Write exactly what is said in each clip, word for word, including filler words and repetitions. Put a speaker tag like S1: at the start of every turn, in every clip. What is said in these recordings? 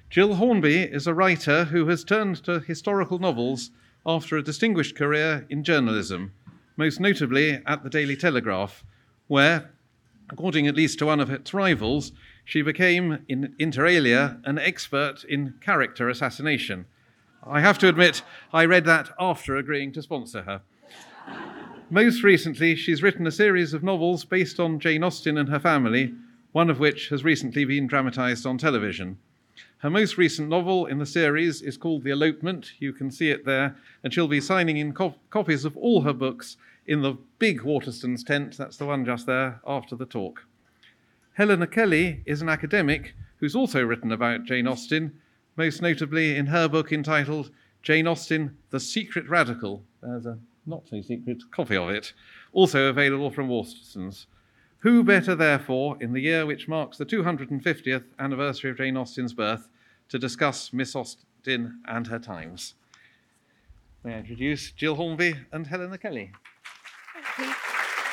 S1: Jill Hornby is a writer who has turned to historical novels after a distinguished career in journalism, most notably at the Daily Telegraph, where, according at least to one of its rivals, she became, in inter alia, an expert in character assassination. I have to admit, I read that after agreeing to sponsor her. Most recently, she's written a series of novels based on Jane Austen and her family, one of which has recently been dramatised on television. Her most recent novel in the series is called The Elopement. You can see it there, and she'll be signing in co- copies of all her books in the big Waterstones tent, that's the one just there, after the talk. Helena Kelly is an academic who's also written about Jane Austen, most notably in her book entitled Jane Austen, The Secret Radical. There's a not-so-secret copy of it, also available from Waterstones. Who better, therefore, in the year which marks the two hundred fiftieth anniversary of Jane Austen's birth, to discuss Miss Austen and her times? May I introduce Jill Hornby and Helena Kelly.
S2: Thank you.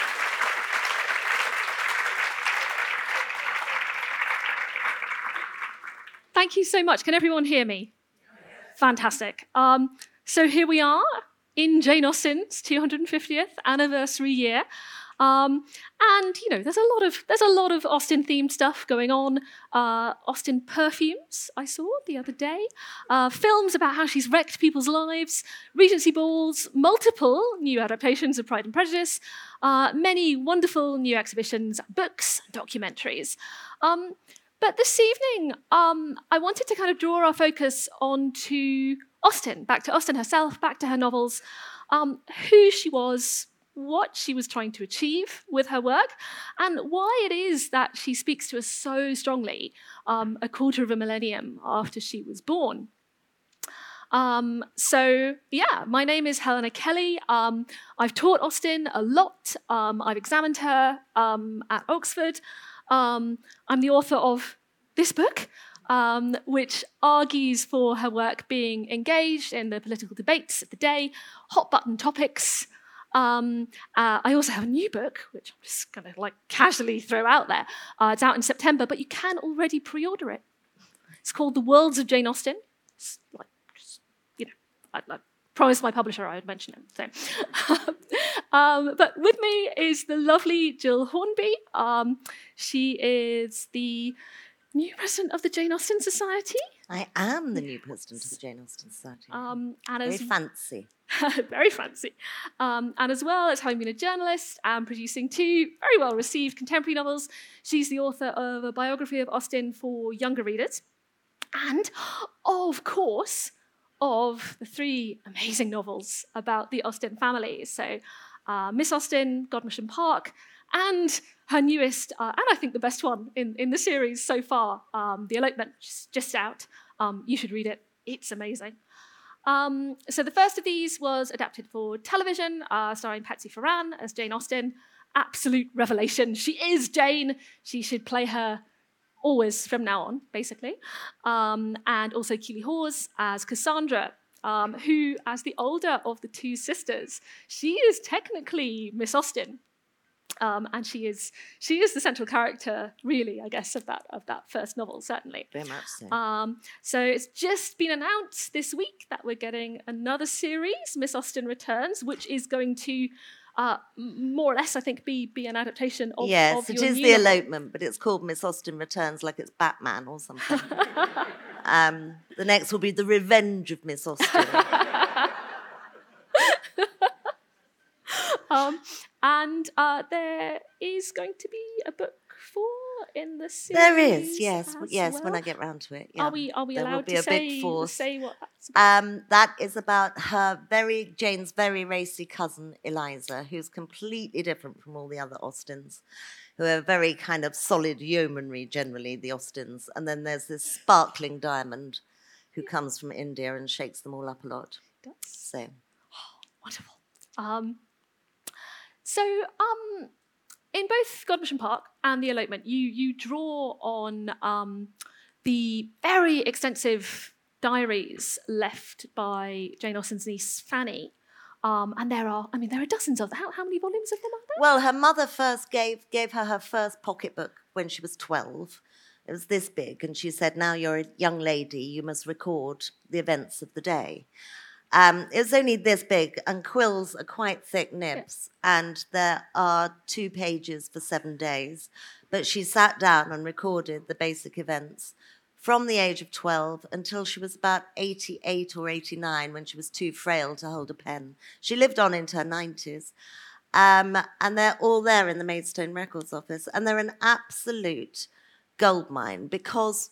S2: Thank you so much. Can everyone hear me? Fantastic. Um, so here we are in Jane Austen's two hundred fiftieth anniversary year. Um, and you know, there's a lot of there's a lot of Austen-themed stuff going on. Uh, Austen perfumes I saw the other day, uh, films about how she's wrecked people's lives, Regency balls, multiple new adaptations of Pride and Prejudice, uh, many wonderful new exhibitions, books, documentaries. Um, but this evening, um, I wanted to kind of draw our focus onto Austen, back to Austen herself, back to her novels, um, who she was, what she was trying to achieve with her work, and why it is that she speaks to us so strongly um, a quarter of a millennium after she was born. Um, so, yeah, my name is Helena Kelly. Um, I've taught Austen a lot. Um, I've examined her um, at Oxford. Um, I'm the author of this book, um, which argues for her work being engaged in the political debates of the day, hot-button topics. Um, uh, I also have a new book, which I'm just going to like casually throw out there. Uh, it's out in September, but you can already pre-order it. It's called The Worlds of Jane Austen. It's like, just, you know, I, I promised my publisher I would mention it. So. um, but with me is the lovely Jill Hornby. Um, she is the new president of the Jane Austen Society.
S3: I am the new president of the Jane Austen Society.
S2: Um, and
S3: Very
S2: as
S3: fancy.
S2: Very fancy. Um, and as well as having been a journalist and producing two very well-received contemporary novels, she's the author of a biography of Austen for younger readers. And, of course, of the three amazing novels about the Austen family. So uh, Miss Austen, Godmersham Park, and her newest, uh, and I think the best one in, in the series so far, um, The Elopement, just, just out. Um, you should read it. It's amazing. Um, so the first of these was adapted for television, uh, starring Patsy Ferran as Jane Austen. Absolute revelation. She is Jane. She should play her always from now on, basically. Um, and also Keeley Hawes as Cassandra, um, who, as the older of the two sisters, she is technically Miss Austen. Um, and she is she is the central character, really, I guess, of that of that first novel, certainly.
S3: Very much so.
S2: Um, so it's just been announced this week that we're getting another series, Miss Austen Returns, which is going to uh, more or less, I think, be be an adaptation of,
S3: yes,
S2: of
S3: it
S2: your
S3: is
S2: new
S3: The
S2: novel.
S3: Elopement, but it's called Miss Austen Returns, like it's Batman or something. um, the next will be The Revenge of Miss Austen.
S2: Um, and uh, there is going to be a book four in the series.
S3: There is, yes,
S2: as
S3: yes.
S2: well.
S3: When I get round to it, yeah.
S2: Are we are we
S3: There will
S2: allowed
S3: be
S2: to
S3: a big
S2: say,
S3: fourth.
S2: say what that's about?
S3: Um, that is about her very Jane's very racy cousin Eliza, who's completely different from all the other Austens, who are very kind of solid yeomanry generally, the Austens. And then there's this sparkling diamond who comes from India and shakes them all up a lot. So
S2: Wonderful. Um, so, um, in both Godmersham Park and The Elopement, you you draw on um, the very extensive diaries left by Jane Austen's niece Fanny, um, and there are, I mean, there are dozens of them. How, how many volumes of them are there?
S3: well, her mother first gave gave her her first pocketbook when she was twelve. It was this big, and she said, now you're a young lady, you must record the events of the day. Um, it was only this big, and quills are quite thick nibs, yeah. and there are two pages for seven days. But she sat down and recorded the basic events from the age of twelve until she was about eighty-eight or eighty-nine, when she was too frail to hold a pen. She lived on into her nineties. Um, and they're all there in the Maidstone Records Office, and they're an absolute goldmine because,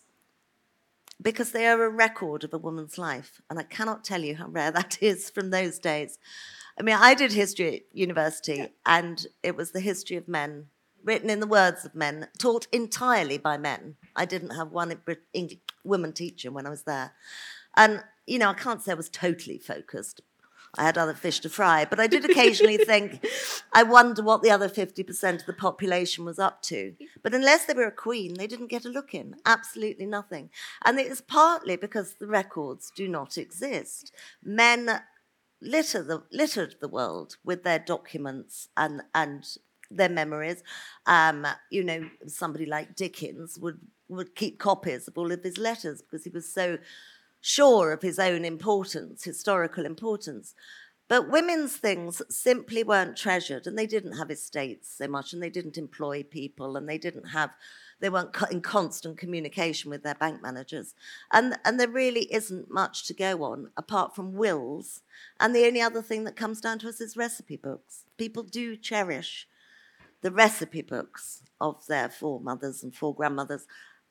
S3: because they are a record of a woman's life. And I cannot tell you how rare that is from those days. I mean, I did history at university, yeah. and it was the history of men, written in the words of men, taught entirely by men. I didn't have one English woman teacher when I was there. And, you know, I can't say I was totally focused. I had other fish to fry, but I did occasionally think, I wonder what the other fifty percent of the population was up to. But unless they were a queen, they didn't get a look in, absolutely nothing. And it is partly because the records do not exist. Men litter the, littered the world with their documents and, and their memories. Um, you know, somebody like Dickens would, would keep copies of all of his letters because he was so sure of his own importance, historical importance. But women's things simply weren't treasured, and they didn't have estates so much, and they didn't employ people, and they didn't have, they weren't in constant communication with their bank managers. And, and there really isn't much to go on apart from wills. And the only other thing that comes down to us is recipe books. People do cherish the recipe books of their foremothers and foregrandmothers,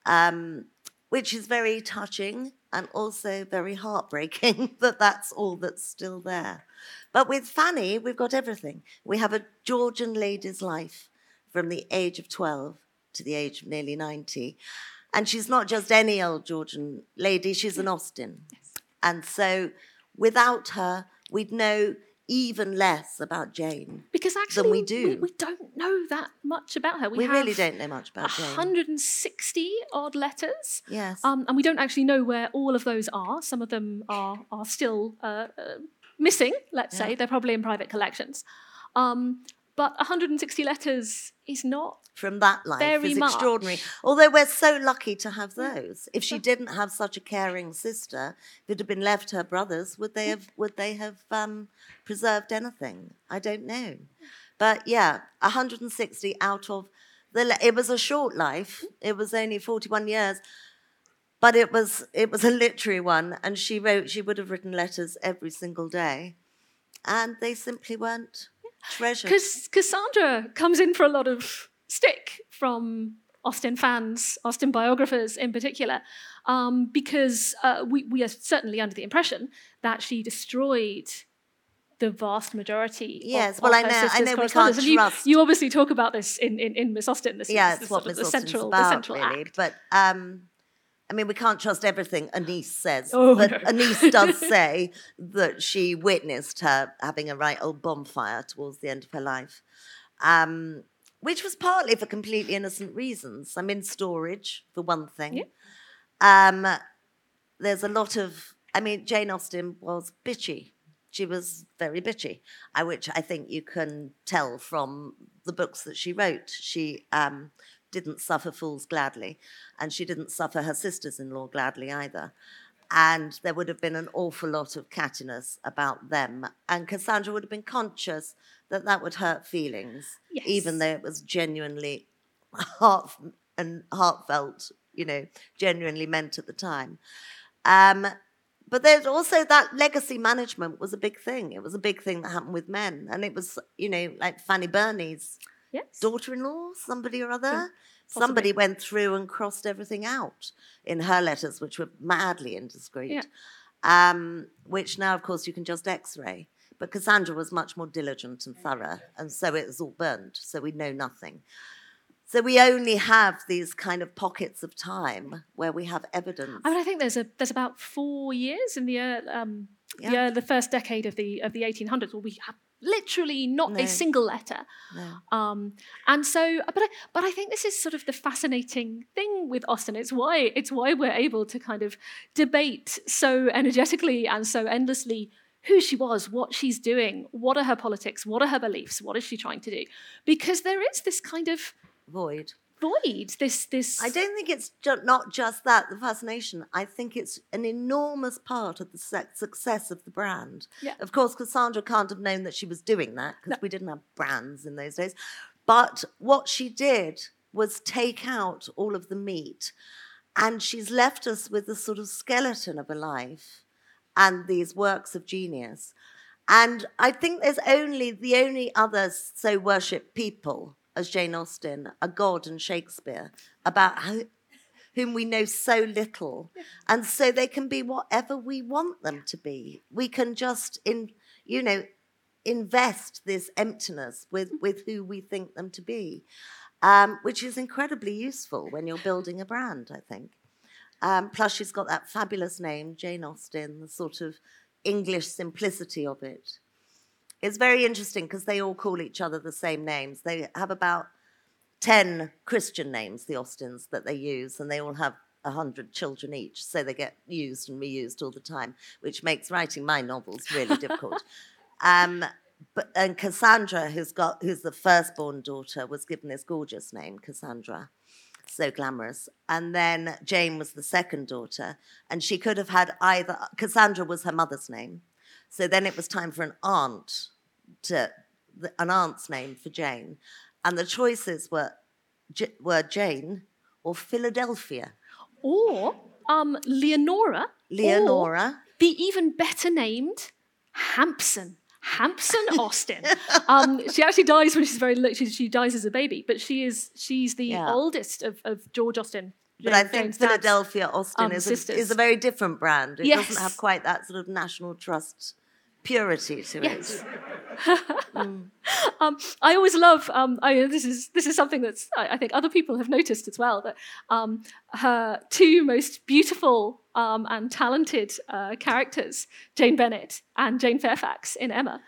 S3: um, which is very touching and also very heartbreaking that that's all that's still there. But with Fanny, we've got everything. We have a Georgian lady's life from the age of twelve to the age of nearly ninety. And she's not just any old Georgian lady, she's an Austen. Yes. And so without her, we'd know even less about Jane
S2: because actually
S3: than we do.
S2: We, we don't know that much about her.
S3: We, we really don't know much about Jane.
S2: one hundred sixty odd letters.
S3: Yes.
S2: Um, and we don't actually know where all of those are. Some of them are, are still uh, uh, missing, let's yeah. say. They're probably in private collections. Um, but one hundred sixty letters is not
S3: from that life
S2: very
S3: is
S2: much.
S3: Extraordinary. Although we're so lucky to have those. If she didn't have such a caring sister, if it had been left to her brothers, would they have would they have um, preserved anything? I don't know. But yeah, one hundred sixty out of the. It was a short life. It was only forty-one years, but it was it was a literary one, and she wrote. She would have written letters every single day, and they simply weren't treasured.
S2: Because Cassandra comes in for a lot of stick from Austen fans, Austen biographers in particular, um, because uh, we, we are certainly under the impression that she destroyed the vast majority
S3: yes,
S2: of,
S3: well,
S2: of
S3: I
S2: her
S3: know,
S2: sister's
S3: I know we
S2: correspondence.
S3: can't
S2: And you,
S3: trust.
S2: you obviously talk about this in, in, in Miss Austen. This
S3: yeah,
S2: is,
S3: it's what
S2: sort of
S3: Miss
S2: the
S3: Austen's
S2: central,
S3: about,
S2: the central
S3: really.
S2: act.
S3: But um, I mean, we can't trust everything Anise says.
S2: Oh,
S3: but
S2: no.
S3: Anise does say that she witnessed her having a right old bonfire towards the end of her life. Um, which was partly for completely innocent reasons. I'm in storage, for one thing. Yeah. Um, there's a lot of, I mean, Jane Austen was bitchy. She was very bitchy, uh, which I think you can tell from the books that she wrote. She um, didn't suffer fools gladly, and she didn't suffer her sisters-in-law gladly either. And there would have been an awful lot of cattiness about them. And Cassandra would have been conscious that that would hurt feelings,
S2: yes.
S3: even though it was genuinely heart and heartfelt, you know, genuinely meant at the time. Um, but there's also that legacy management was a big thing. It was a big thing that happened with men. And it was, you know, like Fanny Burney's
S2: yes.
S3: daughter-in-law, somebody or other.
S2: Yeah. Possibly.
S3: Somebody went through and crossed everything out in her letters, which were madly indiscreet,
S2: yeah.
S3: um, which now, of course, you can just X-ray. But Cassandra was much more diligent and thorough, and so it was all burned, so we know nothing. So we only have these kind of pockets of time where we have evidence.
S2: I mean, I think there's a there's about four years in the uh, um, yeah. the, uh, the first decade of the of the eighteen hundreds where we have literally not
S3: no.
S2: a single letter.
S3: No.
S2: Um, and so, but I, but I think this is sort of the fascinating thing with Austen. It's why it's why we're able to kind of debate so energetically and so endlessly who she was, what she's doing, what are her politics, what are her beliefs, what is she trying to do? Because there is this kind of
S3: void.
S2: void, this this
S3: I don't think it's ju- not just that, the fascination. I think it's an enormous part of the su- success of the brand.
S2: Yeah.
S3: Of course, Cassandra can't have known that she was doing that because
S2: No.
S3: we didn't have brands in those days. But what she did was take out all of the meat, and she's left us with the sort of skeleton of a life and these works of genius. And I think there's only, the only other so worshipped people as Jane Austen are God and Shakespeare, about how, whom we know so little. And so they can be whatever we want them to be. We can just, in you know, invest this emptiness with, with who we think them to be, um, which is incredibly useful when you're building a brand, I think. Um, plus, she's got that fabulous name, Jane Austen, the sort of English simplicity of it. It's very interesting because they all call each other the same names. They have about ten Christian names, the Austens, that they use, and they all have a hundred children each, so they get used and reused all the time, which makes writing my novels really difficult. Um, but and Cassandra, who's got who's the firstborn daughter, was given this gorgeous name, Cassandra, so glamorous. And then Jane was the second daughter, and she could have had either. Cassandra was her mother's name. So then it was time for an aunt, to an aunt's name for Jane. And the choices were, were Jane or Philadelphia.
S2: or um, Leonora,
S3: Leonora.
S2: or the even better named Hampson. Hampson Austen. um, she actually dies when she's very little. She, she dies as a baby, but she is she's the
S3: Yeah.
S2: oldest of, of George Austen.
S3: But I
S2: James-
S3: think
S2: James' dad's,
S3: Philadelphia Austin
S2: um,
S3: is, a,
S2: sisters.
S3: is a very different brand. It
S2: Yes.
S3: doesn't have quite that sort of National Trust purity to
S2: Yes.
S3: it.
S2: Um, I always love. Um, I, this is this is something that's I, I think other people have noticed as well. That um, her two most beautiful um, and talented uh, characters, Jane Bennet and Jane Fairfax in Emma,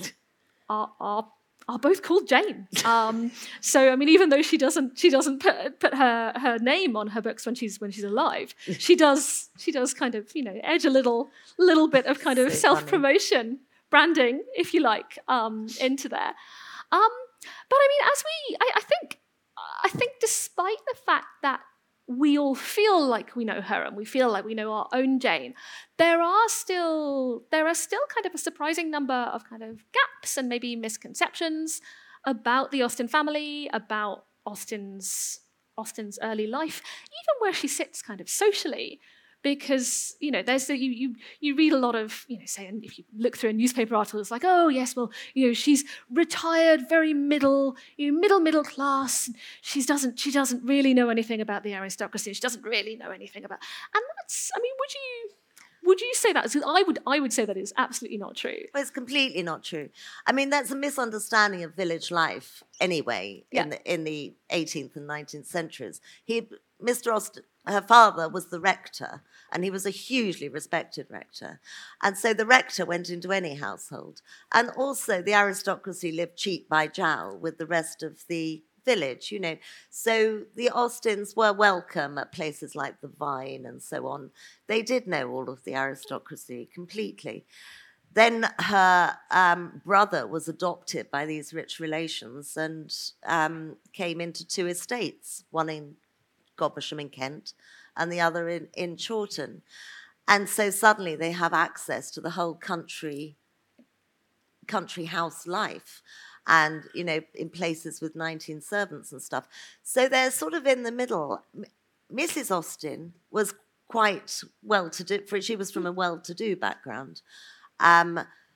S2: are are, are both called Jane. Um, so I mean, even though she doesn't she doesn't put put her, her name on her books when she's when she's alive, she does she does kind of you know edge a little little bit of kind of
S3: So
S2: self promotion. Branding, if you like, um, into there. Um, but I mean, as we, I, I think, I think, despite the fact that we all feel like we know her and we feel like we know our own Jane, there are still there are still kind of a surprising number of kind of gaps and maybe misconceptions about the Austen family, about Austen's Austen's early life, even where she sits kind of socially. Because you know, there's the, you you you read a lot of you know, say, and if you look through a newspaper article, it's like, oh yes, well, you know, she's retired, very middle, you know, middle middle class. She doesn't she doesn't really know anything about the aristocracy. She doesn't really know anything about, and that's, I mean, would you would you say that? I would I would say that is absolutely not true.
S3: Well, it's completely not true. I mean, that's a misunderstanding of village life anyway
S2: Yeah.
S3: in the in the eighteenth and nineteenth centuries. He, Mister Austen, her father was the rector, and he was a hugely respected rector. And so the rector went into any household. And also the aristocracy lived cheek by jowl with the rest of the village, you know. So the Austens were welcome at places like the Vine and so on. They did know all of the aristocracy completely. Then her um, brother was adopted by these rich relations and um, came into two estates, one in Godmersham in Kent and the other in, in Chawton. And so suddenly they have access to the whole country country house life and, you know, in places with nineteen servants and stuff. So they're sort of in the middle. M- Missus Austen was quite well-to-do, for she was from a well-to-do background. Um,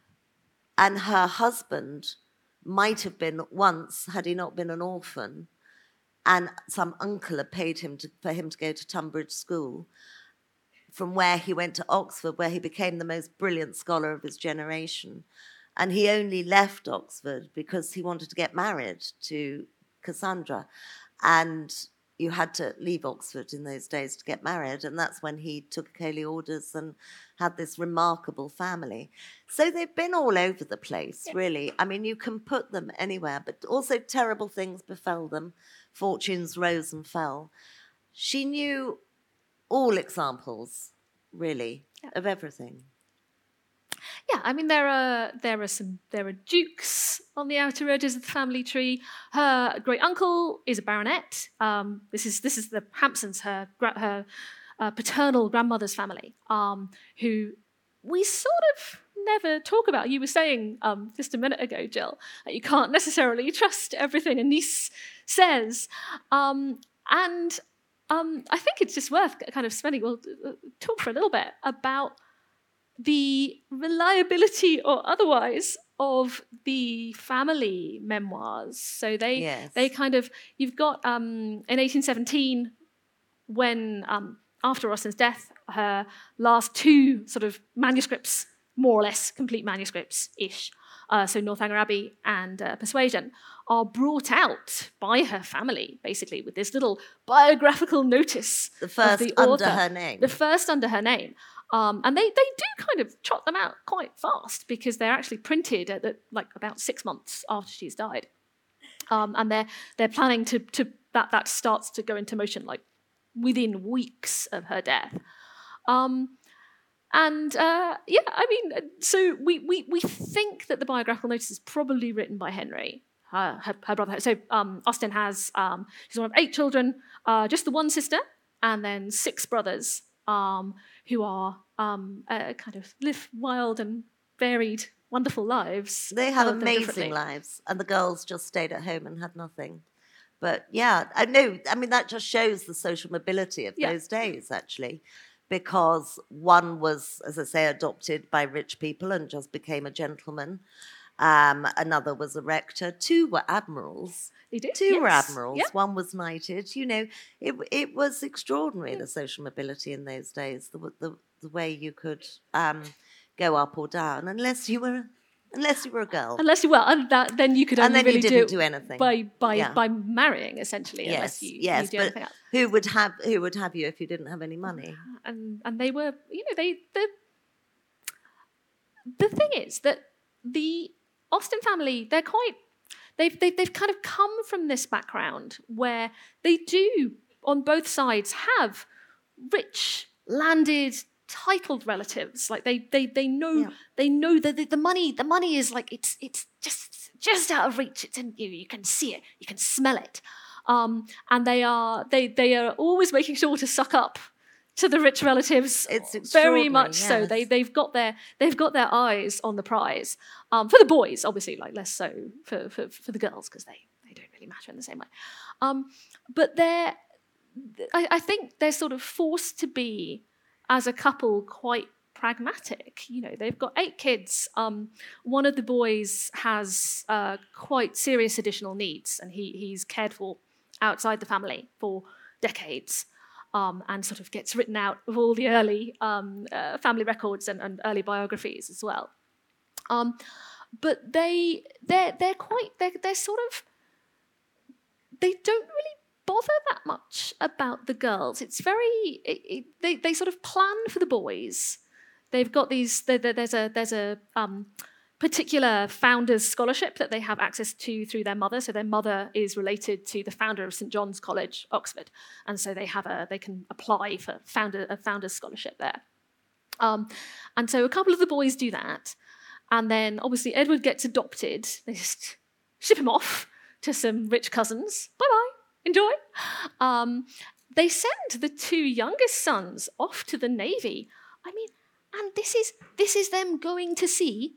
S3: and her husband might have been once, had he not been an orphan, and some uncle had paid him to, for him to go to Tunbridge School, from where he went to Oxford, where he became the most brilliant scholar of his generation. And he only left Oxford because he wanted to get married to Cassandra. And you had to leave Oxford in those days to get married. And that's when he took holy orders and had this remarkable family. So they've been all over the place, really. I mean, you can put them anywhere, but also terrible things befell them. Fortunes rose and fell. She knew all examples, really,
S2: Yeah.
S3: of everything.
S2: Yeah, I mean there are there are some there are dukes on the outer edges of the family tree. Her great uncle is a baronet. Um, this is this is the Hampsons, her gra- her uh, paternal grandmother's family, um, who we sort of never talk about. You were saying um, just a minute ago, Jill, that you can't necessarily trust everything a niece says, um, and um, I think it's just worth kind of spending. We'll uh, talk for a little bit about the reliability or otherwise of the family memoirs. So they
S3: Yes.
S2: they kind of, you've got um, in eighteen seventeen, when um, after Austen's death, her last two sort of manuscripts, more or less complete manuscripts-ish, uh, so Northanger Abbey and uh, Persuasion, are brought out by her family, basically, with this little biographical notice
S3: The first
S2: of the
S3: under
S2: author.
S3: her name.
S2: The first under her name. Um, and they, they do kind of trot them out quite fast because they're actually printed at the, like about six months after she's died. Um, and they're they're planning to to that that starts to go into motion like within weeks of her death. Um, and uh, yeah, I mean, so we, we we think that the biographical notice is probably written by Henry, her her, her brother. So um, Austen has um, she's one of eight children, uh, just the one sister, and then six brothers. Um, who are um, uh, kind of live wild and varied, wonderful lives.
S3: They have
S2: all of them
S3: amazing
S2: differently.
S3: lives, and the girls just stayed at home and had nothing. But yeah, I know. I mean, that just shows the social mobility of
S2: Yeah.
S3: those days, actually, because one was, as I say, adopted by rich people and just became a gentleman. Um, another was a rector. Two were admirals.
S2: They did.
S3: Two were
S2: yes.
S3: admirals.
S2: Yeah.
S3: One was knighted. You know, it it was extraordinary, the social mobility in those days. The the, the way you could um, go up or down, unless you were unless you were a girl.
S2: Unless you were, and that, then you could only
S3: And then you
S2: really
S3: didn't
S2: do,
S3: do
S2: it
S3: anything.
S2: by by
S3: Yeah.
S2: by marrying, essentially. unless
S3: Yes,
S2: you,
S3: yes,
S2: you do
S3: but
S2: anything else.
S3: who would have who would have you if you didn't have any money?
S2: And and they were, you know, they the the thing is that the Austen family, they're quite they've they've they've kind of come from this background where they do on both sides have rich, landed, titled relatives. Like they they they know
S3: Yeah.
S2: they know that the, the money the money is like it's it's just just out of reach. It's in you. You can see it. You can smell it. Um, and they are they they are always making sure to suck up to the rich relatives.
S3: It's
S2: very
S3: extraordinary,
S2: much so.
S3: yes.
S2: They they've got their they've got their eyes on the prize. Um, for the boys, obviously, like less so for for, for the girls because they they don't really matter in the same way. Um, but they're I, I think they're sort of forced to be as a couple quite pragmatic. You know, they've got eight kids. Um, one of the boys has uh, quite serious additional needs, and he he's cared for outside the family for decades, um, and sort of gets written out of all the early um, uh, family records and, and early biographies as well. Um, but they they're they're quite they're they're sort of they don't really bother that much about the girls. It's very it, it, they they sort of plan for the boys. They've got these. There, there, there's a there's a um, particular founders scholarship that they have access to through their mother. So their mother is related to the founder of Saint John's College, Oxford, and so they have a they can apply for founder a founders scholarship there. Um, and so a couple of the boys do that, and then obviously Edward gets adopted. They just ship him off to some rich cousins. Bye bye. Enjoy. Um, they send the two youngest sons off to the Navy. I mean, and this is this is them going to sea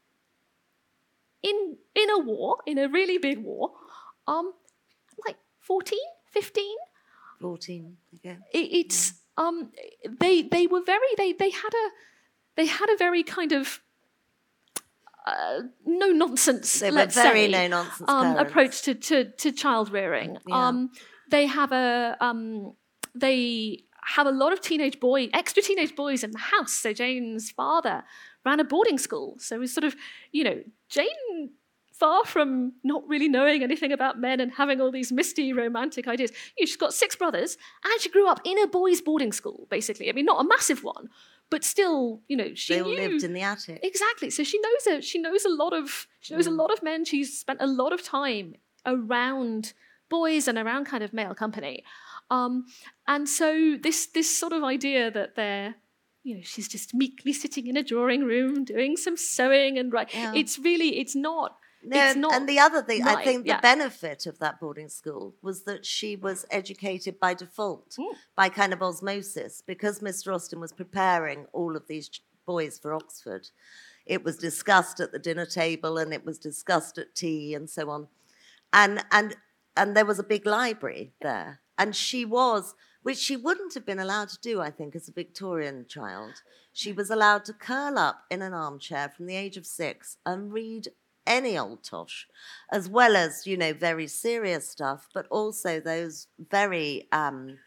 S2: in in a war, in a really big war, um, like fourteen, fifteen.
S3: Fourteen. Okay.
S2: It, it's um, they they were very they they had a they had a very kind of uh, no nonsense.
S3: They were
S2: let's
S3: very
S2: say,
S3: no nonsense
S2: um,
S3: parents.
S2: approach to to, to child rearing.
S3: Yeah.
S2: Um, they have a um, they have a lot of teenage boy, extra teenage boys in the house. So Jane's father ran a boarding school. So it was sort of, you know, Jane, far from not really knowing anything about men and having all these misty romantic ideas, you know, she's got six brothers and she grew up in a boys' boarding school, basically. I mean, not a massive one, but still, you know, she
S3: They all
S2: knew
S3: lived in the attic.
S2: exactly. So she knows a she knows a lot of she knows
S3: Mm.
S2: a lot of men. She's spent a lot of time around boys and around kind of male company. Um, and so this this sort of idea that they're, you know, she's just meekly sitting in a drawing room doing some sewing and right.
S3: Yeah.
S2: It's really, it's not.
S3: No,
S2: it's not
S3: and the other thing, I
S2: right,
S3: think the
S2: yeah.
S3: benefit of that boarding school was that she was educated by default,
S2: Mm.
S3: by kind of osmosis, because Mister Austen was preparing all of these ch- boys for Oxford. It was discussed at the dinner table, and it was discussed at tea, and so on. And and and there was a big library there, and she was, which she wouldn't have been allowed to do, I think, as a Victorian child. She was allowed to curl up in an armchair from the age of six and read any old tosh, as well as, you know, very serious stuff, but also those very um,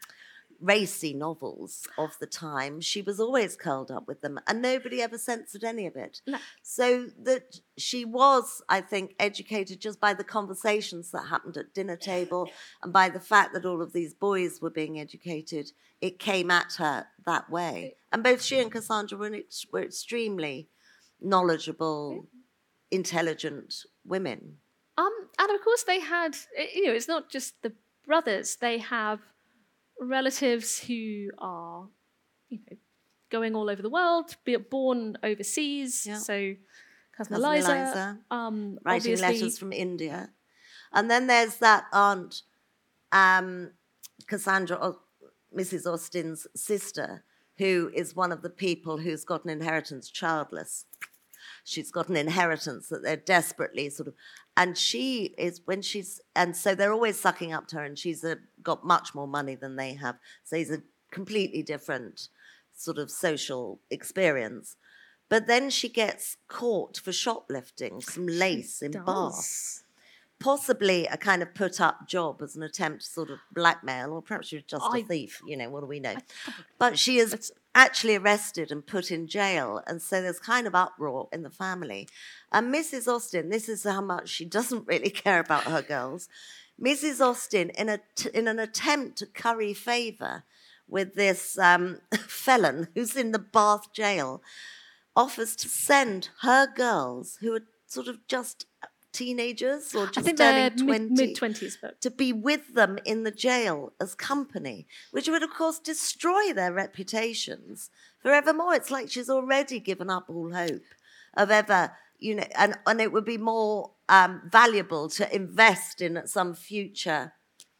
S3: racy novels of the time. She was always curled up with them, and nobody ever censored any of it.
S2: No.
S3: So that she was, I think, educated just by the conversations that happened at dinner table and by the fact that all of these boys were being educated. It came at her that way. And both she and Cassandra were, ex- were extremely knowledgeable, intelligent women.
S2: Um, and of course they had, you know, it's not just the brothers. They have relatives who are, you know, going all over the world, be born overseas.
S3: Yeah.
S2: So cousin,
S3: Cousin
S2: Eliza,
S3: Eliza,
S2: um,
S3: writing
S2: obviously,
S3: letters from India. And then there's that aunt, um, Cassandra, Au- Missus Austen's sister, who is one of the people who's got an inheritance childless. She's got an inheritance that they're desperately sort of, and she is, when she's, and so they're always sucking up to her, and she's a, got much more money than they have. So it's a completely different sort of social experience. But then she gets caught for shoplifting some lace in
S2: does.
S3: Bath. Possibly a kind of put-up job as an attempt to sort of blackmail, or perhaps she was just a
S2: I-
S3: thief, you know, what do we know? But she is actually arrested and put in jail, and so there's kind of uproar in the family. And Missus Austen, this is how much she doesn't really care about her girls. Missus Austen, in a t- in an attempt to curry favour with this um, felon who's in the Bath jail, offers to send her girls, who are sort of just teenagers or
S2: I
S3: just
S2: think they're
S3: turning twenty,
S2: mid twenties, but
S3: to be with them in the jail as company, which would, of course, destroy their reputations forevermore. It's like she's already given up all hope of ever, you know, and, and it would be more um, valuable to invest in some future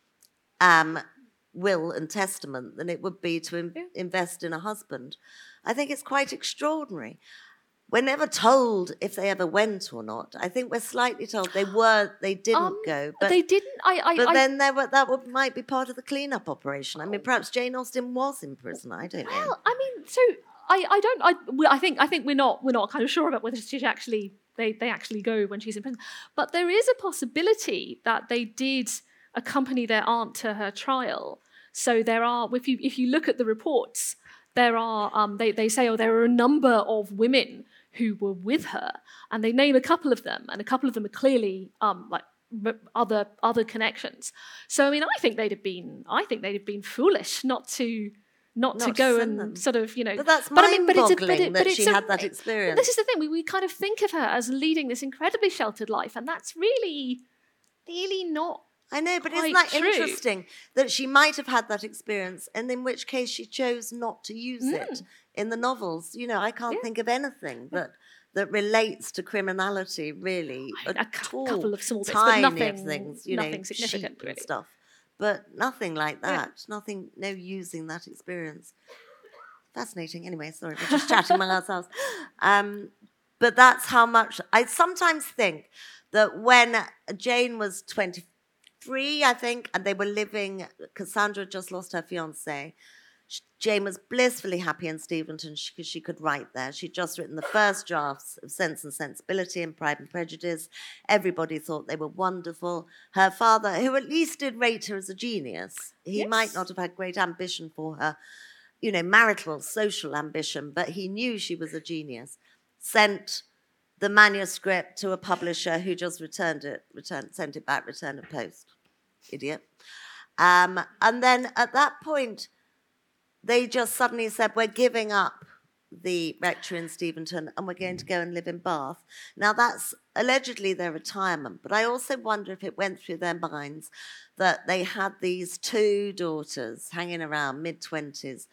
S3: um, will and testament than it would be to in-
S2: Yeah.
S3: invest in a husband. I think it's quite extraordinary. We're never told if they ever went or not. I think we're slightly told they were, they didn't
S2: um,
S3: go. But,
S2: they didn't. I, I,
S3: but
S2: I
S3: then there were, that would, might be part of the cleanup operation. I mean, perhaps Jane Austen was in prison. I don't know.
S2: well, I mean, so I, I don't. I, we- I think, I think we're not, we're not kind of sure about whether she's actually, they, they actually go when she's in prison. But there is a possibility that they did accompany their aunt to her trial. So there are, if you if you look at the reports, there are, um, they they say, oh, there are a number of women who were with her, and they name a couple of them, and a couple of them are clearly um, like r- other other connections. So I mean, I think they'd have been, I think they'd have been foolish not to not, to
S3: Not to
S2: go
S3: send
S2: and
S3: them.
S2: sort of, you know.
S3: But that's
S2: I mean, but it's a- but
S3: mind-boggling
S2: it- but
S3: that
S2: it's
S3: she
S2: a-
S3: had that
S2: but
S3: experience.
S2: this is the thing. We we kind of think of her as leading this incredibly sheltered life, and that's really, really not.
S3: I know, but isn't
S2: quite
S3: that
S2: true.
S3: interesting that she might have had that experience, and in which case she chose not to use
S2: Mm.
S3: it in the novels? You know, I can't
S2: Yeah.
S3: think of anything that that relates to criminality really
S2: I mean, a
S3: at
S2: cou-
S3: all.
S2: couple of small bits, but
S3: Tiny of
S2: nothing-
S3: things, you
S2: nothing
S3: know,
S2: significant,
S3: sheep
S2: really.
S3: and stuff, but nothing like
S2: Yeah.
S3: that. Nothing, no using that experience. Fascinating. Anyway, sorry, we're just chatting among ourselves. Um, but that's how much I sometimes think that when Jane was twenty-three, I think, and they were living, Cassandra just lost her fiance. Jane was blissfully happy in Steventon because she could write there. She'd just written the first drafts of Sense and Sensibility and Pride and Prejudice. Everybody thought they were wonderful. Her father, who at least did rate her as a genius, he
S2: Yes.
S3: might not have had great ambition for her, you know, marital, social ambition, but he knew she was a genius, sent the manuscript to a publisher who just returned it, returned, sent it back, returned a post. Idiot. Um, and then at that point, they just suddenly said, we're giving up the rectory in Steventon and we're going to go and live in Bath. Now, that's allegedly their retirement, but I also wonder if it went through their minds that they had these two daughters hanging around, mid-twenties,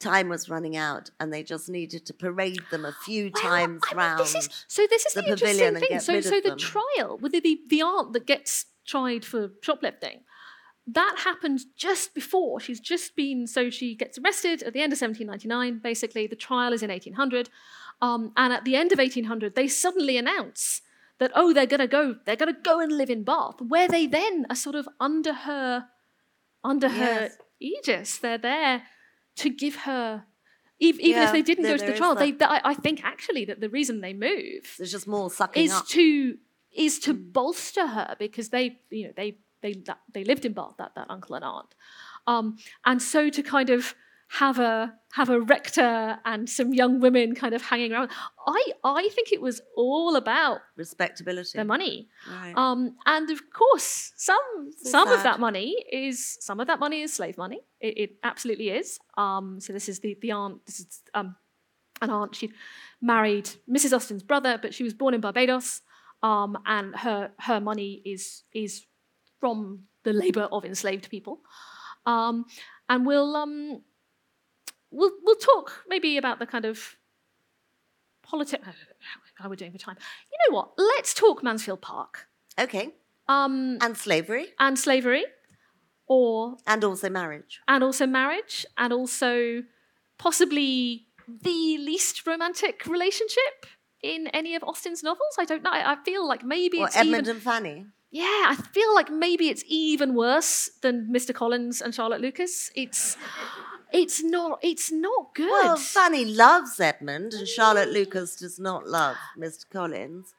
S3: time was running out and they just needed to parade them a few
S2: Well,
S3: times
S2: I mean,
S3: round.
S2: this is, so this is the,
S3: the
S2: interesting
S3: pavilion and
S2: thing.
S3: get
S2: So,
S3: rid
S2: so
S3: of
S2: the
S3: them.
S2: trial with the, the, the aunt that gets tried for shoplifting, that happened just before. She's just been, so she gets arrested at the end of seventeen ninety-nine, basically. The trial is in eighteen hundred. Um, and at the end of eighteen hundred, they suddenly announce that, oh, they're going to go, they're going to go and live in Bath, where they then are sort of under her, under her
S3: Yes.
S2: aegis. They're there to give her, ev- even if
S3: Yeah,
S2: they didn't
S3: there-
S2: go to the
S3: there is
S2: trial, they,
S3: that.
S2: I, I think actually that the reason they move
S3: There's just more sucking
S2: is
S3: up.
S2: to is to bolster her, because they, you know, they they that, they lived in Bath, that that uncle and aunt, um, and so to kind of have a have a rector and some young women kind of hanging around. I I think it was all about
S3: Respectability.
S2: the money,
S3: Right.
S2: um, and of course some
S3: So
S2: some of
S3: sad.
S2: that money is some of that money is slave money. It, it absolutely is. Um, so this is the the aunt. This is um, an aunt. She married Missus Austen's brother, but she was born in Barbados, um, and her her money is is from the labour of enslaved people. Um, and we'll um, we'll we'll talk maybe about the kind of politics. How we're doing for time. You know what? Let's talk Mansfield Park
S3: Okay.
S2: um,
S3: And slavery.
S2: and slavery, or
S3: And also marriage.
S2: and also marriage, and also possibly the least romantic relationship in any of Austen's novels. I don't know. I, I feel like maybe
S3: Or
S2: it's
S3: Edmund
S2: even,
S3: and Fanny.
S2: yeah, I feel like maybe it's even worse than Mister Collins and Charlotte Lucas. It's it's not it's not good.
S3: Well, Fanny loves Edmund and Charlotte Lucas does not love Mister Collins.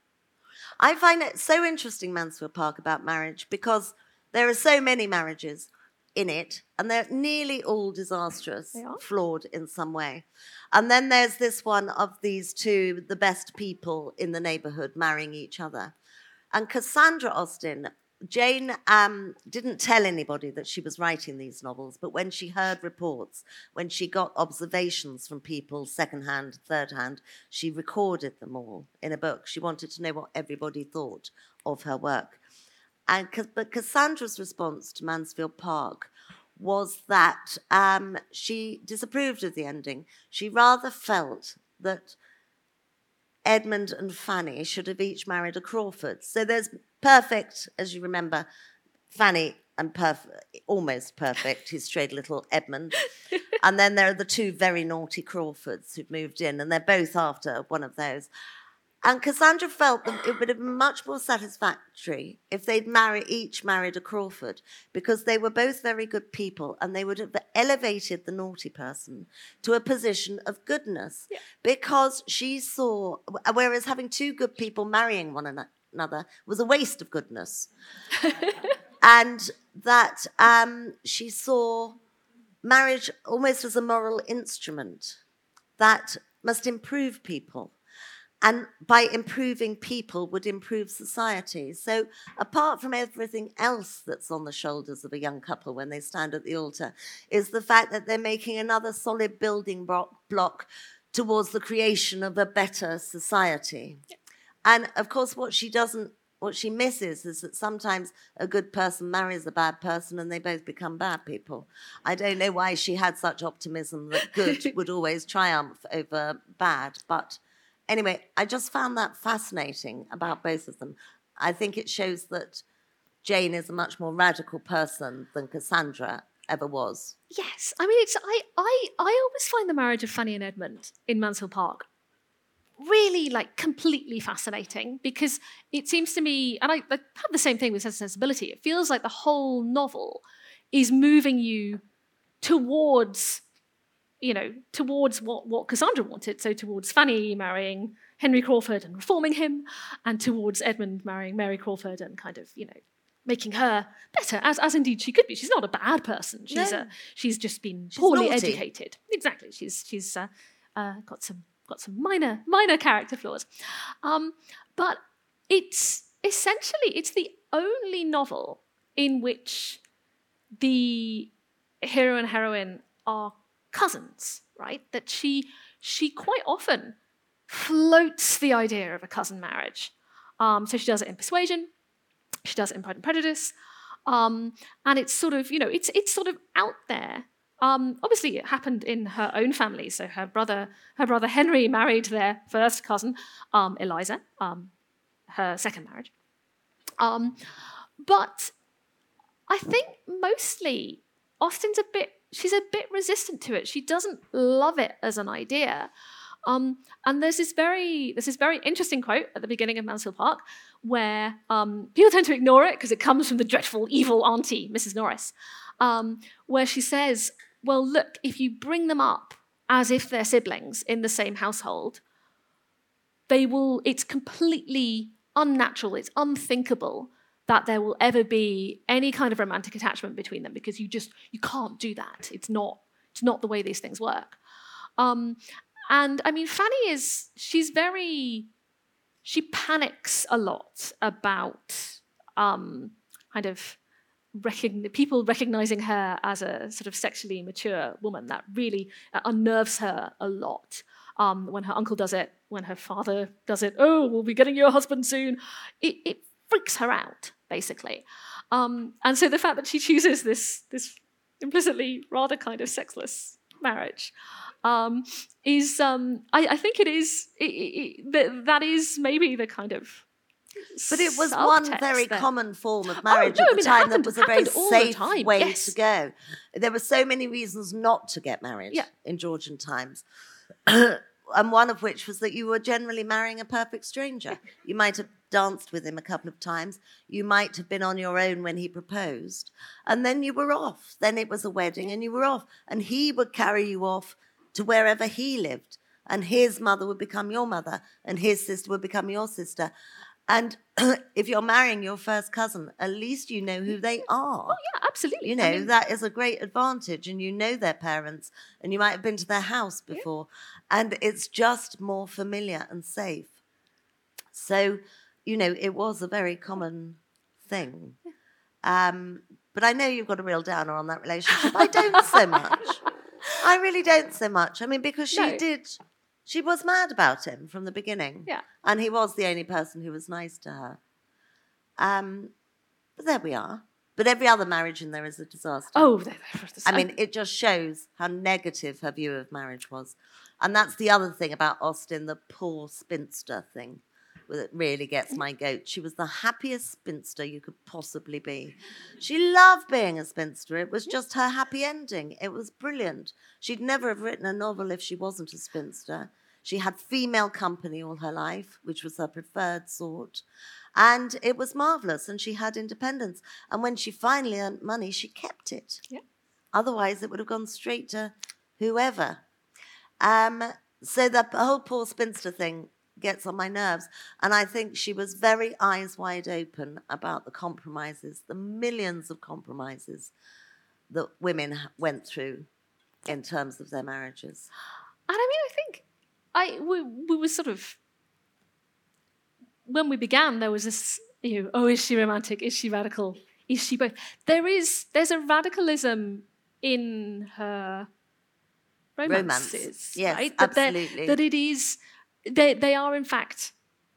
S3: I find it so interesting, Mansfield Park, about marriage, because there are so many marriages in it, and they're nearly all disastrous,
S2: They are.
S3: flawed in some way. And then there's this one of these two, the best people in the neighborhood, marrying each other. And Cassandra Austen, Jane um, didn't tell anybody that she was writing these novels, but when she heard reports, when she got observations from people, secondhand, thirdhand, she recorded them all in a book. She wanted to know what everybody thought of her work. And but Cassandra's response to Mansfield Park was that um, she disapproved of the ending. She rather felt that Edmund and Fanny should have each married a Crawford. So there's perfect, as you remember, Fanny and perf- almost perfect, his straight little Edmund. And then there are the two very naughty Crawfords who've moved in, and they're both after one of those. And Cassandra felt that it would have been much more satisfactory if they'd marry, each married a Crawford, because they were both very good people and they would have elevated the naughty person to a position of goodness.
S2: Yeah.
S3: Because she saw, whereas having two good people marrying one another was a waste of goodness. And that um, she saw marriage almost as a moral instrument that must improve people. And by improving people would improve society. So apart from everything else that's on the shoulders of a young couple when they stand at the altar, is the fact that they're making another solid building bro- block towards the creation of a better society. And of course, what she doesn't, what she misses is that sometimes a good person marries a bad person and they both become bad people. I don't know why she had such optimism that good would always triumph over bad, but anyway, I just found that fascinating about both of them. I think it shows that Jane is a much more radical person than Cassandra ever was.
S2: Yes, I mean, it's I, I, I always find the marriage of Fanny and Edmund in Mansfield Park really, like, completely fascinating, because it seems to me, and I, I have the same thing with Sense and Sensibility, it feels like the whole novel is moving you towards, you know, towards what, what Cassandra wanted, so towards Fanny marrying Henry Crawford and reforming him, and towards Edmund marrying Mary Crawford and kind of, you know, making her better, as, as indeed she could be. She's not a bad person. She's
S3: No.
S2: a, she's just been
S3: She's
S2: poorly
S3: naughty.
S2: educated. Exactly. She's she's uh, uh, got some got some minor minor character flaws, um, but it's essentially it's the only novel in which the hero and heroine are cousins, right? That she she quite often floats the idea of a cousin marriage. Um, so she does it in Persuasion. She does it in Pride and Prejudice, um, and it's sort of, you know, it's it's sort of out there, Um, obviously, it happened in her own family. So her brother, her brother Henry married their first cousin, um, Eliza, um, her second marriage. Um, but I think mostly Austen's a bit, she's a bit resistant to it. She doesn't love it as an idea. Um, and there's this very there's this very interesting quote at the beginning of Mansfield Park where um, people tend to ignore it because it comes from the dreadful, evil auntie, Missus Norris, um, where she says, well, look, if you bring them up as if they're siblings in the same household, they will, it's completely unnatural, it's unthinkable that there will ever be any kind of romantic attachment between them because you just, you can't do that. It's not, it's not the way these things work. Um, and I mean, Fanny is, she's very, she panics a lot about um, kind of recogn- people recognizing her as a sort of sexually mature woman. That really uh, unnerves her a lot. Um, when her uncle does it, when her father does it, oh, we'll be getting you a husband soon. It, it freaks her out, basically. Um, and so the fact that she chooses this, this implicitly rather kind of sexless marriage um, is, um, I, I think it is, it, it, it, that is maybe the kind of
S3: But it was one very
S2: there.
S3: common form of marriage
S2: oh, no,
S3: at the
S2: I mean,
S3: time
S2: happened,
S3: that was a very safe
S2: time,
S3: way
S2: yes.
S3: to go. There were so many reasons not to get married
S2: yeah.
S3: in Georgian times. And one of which was that you were generally marrying a perfect stranger. You might have danced with him a couple of times. You might have been on your own when he proposed. And then you were off. Then it was a wedding and you were off. And he would carry you off to wherever he lived. And his mother would become your mother. And his sister would become your sister. And if you're marrying your first cousin, at least you know who they are.
S2: Oh, yeah, absolutely.
S3: You know,
S2: I mean,
S3: that is a great advantage. And you know their parents. And you might have been to their house before. Yeah. And it's just more familiar and safe. So, you know, it was a very common thing. Yeah. Um, but I know you've got a real downer on that relationship. I don't so much. I really don't so much. I mean, because she
S2: No.
S3: did... She was mad about him from the beginning.
S2: Yeah.
S3: And he was the only person who was nice to her. Um, but there we are. But every other marriage in there is a disaster.
S2: Oh, they're, they're
S3: I mean, it just shows how negative her view of marriage was. And that's the other thing about Austen, the poor spinster thing, that really gets my goat. She was the happiest spinster you could possibly be. She loved being a spinster. It was just her happy ending. It was brilliant. She'd never have written a novel if she wasn't a spinster. She had female company all her life, which was her preferred sort. And it was marvellous, and she had independence. And when she finally earned money, she kept it.
S2: Yeah.
S3: Otherwise, it would have gone straight to whoever. Um, so the whole poor spinster thing gets on my nerves. And I think she was very eyes wide open about the compromises, the millions of compromises that women went through in terms of their marriages.
S2: And I mean, I think I we, we were sort of, when we began, there was this, you know, oh, is she romantic? Is she radical? Is she both? There is, there's a radicalism in her romances,
S3: Romance. Yes,
S2: right? That
S3: absolutely.
S2: That it is, they, they are in fact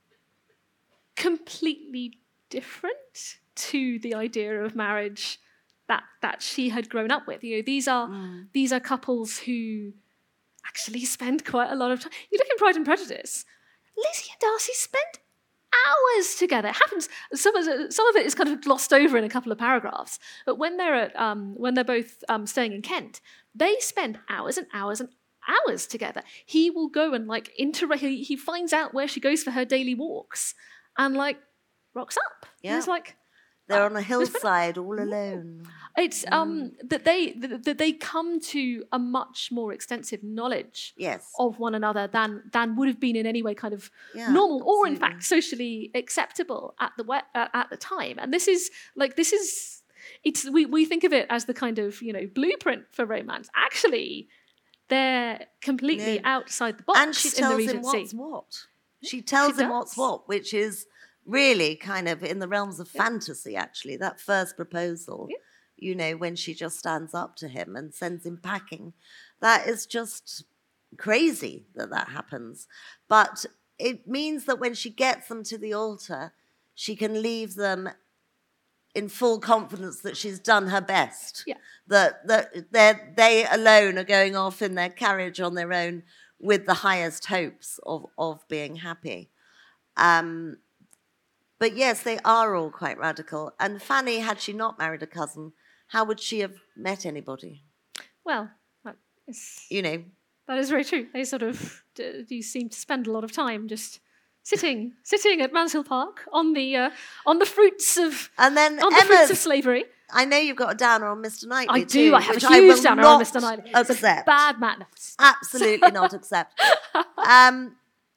S2: completely different to the idea of marriage that that she had grown up with. You know, these are
S3: Mm.
S2: these are couples who actually spend quite a lot of time. You look in Pride and Prejudice, Lizzie and Darcy spend hours together. It happens. Some of it, some of it is kind of glossed over in a couple of paragraphs. But when they're at um, when they're both um, staying in Kent, they spend hours and hours and hours together. He will go and like inter. He, he finds out where she goes for her daily walks, and like rocks up.
S3: Yeah.
S2: And it's like
S3: They're
S2: oh,
S3: on a hillside all alone.
S2: it's um that they that, that they come to a much more extensive knowledge
S3: Yes.
S2: of one another than than would have been in any way kind of
S3: Yeah,
S2: normal or in
S3: absolutely.
S2: fact socially acceptable at the we- uh, at the time. And this is like this is it's we, we think of it as the kind of, you know, blueprint for romance. Actually, they're completely
S3: No.
S2: outside the box.
S3: And she
S2: in
S3: tells
S2: the
S3: him
S2: Regency.
S3: what's what. She tells
S2: She
S3: him what's
S2: does.
S3: what, which is really kind of in the realms of fantasy, actually. That first proposal,
S2: Yeah.
S3: you know, when she just stands up to him and sends him packing, that is just crazy that that happens. But it means that when she gets them to the altar, she can leave them in full confidence that she's done her best.
S2: Yeah.
S3: That that they they alone are going off in their carriage on their own with the highest hopes of of being happy. Um, but yes, they are all quite radical. And Fanny, had she not married a cousin, how would she have met anybody?
S2: Well, that is,
S3: You know.
S2: that is very true. They sort of d- do seem to spend a lot of time just sitting, sitting at Mansfield Park on the uh, on the fruits of
S3: And then
S2: on the fruits
S3: Emma's,
S2: of slavery.
S3: I know you've got a downer on Mister Knightley
S2: I do.
S3: too,
S2: I have
S3: which
S2: a huge
S3: will
S2: downer
S3: not
S2: on Mister Knightley. It's a
S3: accept.
S2: bad man. No, it's-
S3: Absolutely not accept. Um,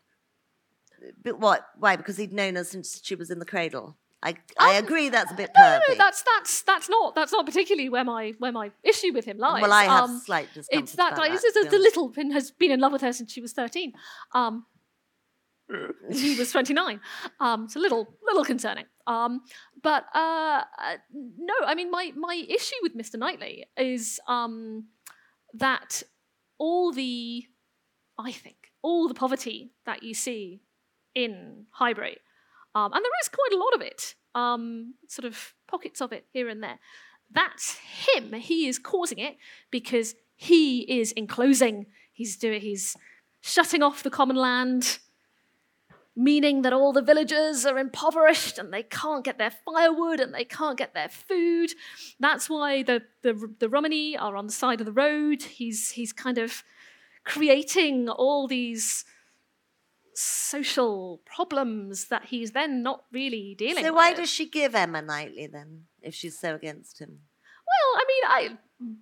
S3: but what? Why? Because he'd known her since she was in the cradle. I I
S2: Um,
S3: agree that's a bit
S2: No, no,
S3: pervy.
S2: no, that's that's that's not that's not particularly where my where my issue with him lies.
S3: Well, I have
S2: Um,
S3: slight discomfort
S2: It's that
S3: about
S2: like,
S3: that,
S2: this is
S3: to
S2: the,
S3: be
S2: the
S3: honest.
S2: little pin has been in love with her since she was thirteen. Um, he was twenty-nine. Um, it's a little little concerning. Um, but uh, uh, no, I mean my my issue with Mister Knightley is um, that all the I think all the poverty that you see in Highbury, um, and there is quite a lot of it, um, sort of pockets of it here and there. That's him. He is causing it because he is enclosing. He's doing. He's shutting off the common land, meaning that all the villagers are impoverished and they can't get their firewood and they can't get their food. That's why the the, the Romany are on the side of the road. He's he's kind of creating all these social problems that he's then not really dealing with.
S3: So why does she give Emma Knightley then, if she's so against him?
S2: Well, I mean, I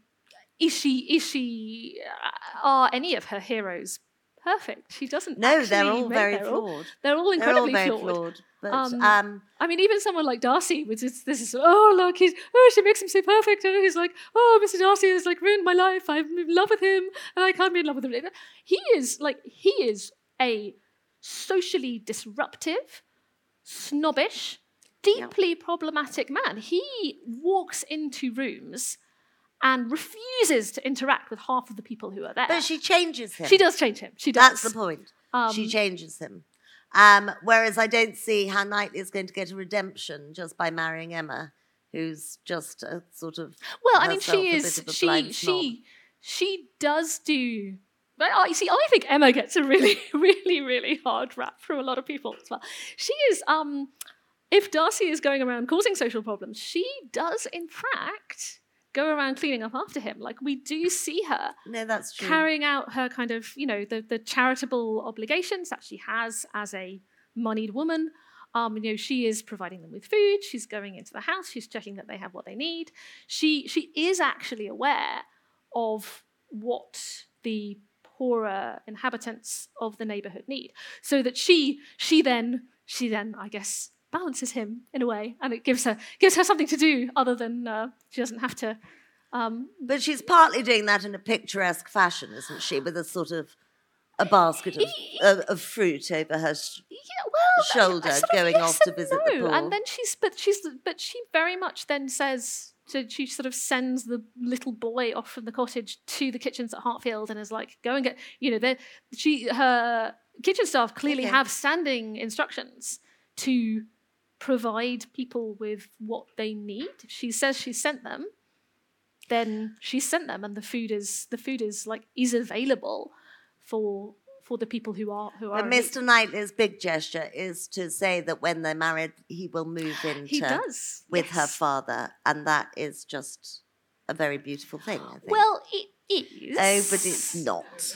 S2: is she is she uh, are any of her heroes perfect? She doesn't.
S3: No,
S2: actually
S3: they're all
S2: make-
S3: very
S2: they're all-
S3: flawed.
S2: They're all
S3: They're all
S2: incredibly
S3: very
S2: flawed.
S3: flawed. But
S2: Um,
S3: um,
S2: I mean, even someone like Darcy, which is this is oh look, he's oh she makes him so perfect, and he's like oh Mister Darcy has like ruined my life. I'm in love with him, and I can't be in love with him. He is like he is a socially disruptive, snobbish, deeply problematic man. He walks into rooms and refuses to interact with half of the people who are there.
S3: but she changes him.
S2: She does change him. She does.
S3: That's the point.
S2: Um,
S3: she changes him. Um, whereas I don't see how Knightley is going to get a redemption just by marrying Emma, who's just a sort of
S2: Well, I mean,
S3: herself
S2: she
S3: a
S2: is.
S3: bit of a
S2: She
S3: blind snob.
S2: she she does do. But I you see. I think Emma gets a really, really, really hard rap from a lot of people as well. She is. Um, if Darcy is going around causing social problems, she does in fact go around cleaning up after him. Like we do see her
S3: No, that's true.
S2: carrying out her kind of, you know, the, the charitable obligations that she has as a moneyed woman. Um, you know, she is providing them with food. She's going into the house. She's checking that they have what they need. She she is actually aware of what the poorer inhabitants of the neighbourhood need, so that she she then she then I guess balances him in a way, and it gives her gives her something to do other than uh, she doesn't have to. Um,
S3: But she's partly doing that in a picturesque fashion, isn't she? With a sort of a basket of, of, of fruit over her. Sh-
S2: Yeah, well,
S3: shoulder
S2: I sort of
S3: going
S2: yes
S3: off to
S2: and
S3: visit the
S2: no.
S3: poor.
S2: And then she's, but she's, but she very much then says, so she sort of sends the little boy off from the cottage to the kitchens at Hartfield and is like, go and get, you know, the she her kitchen staff clearly
S3: Okay.
S2: have standing instructions to provide people with what they need. If she says she sent them, then she sent them, and the food is the food is like is available for for the people who are who are.
S3: But
S2: in need.
S3: Mister Knightley's big gesture is to say that when they're married, he will move into
S2: He does
S3: with her
S2: yes.
S3: father, and that is just a very beautiful thing, I think.
S2: Well, it is.
S3: oh, but it's not.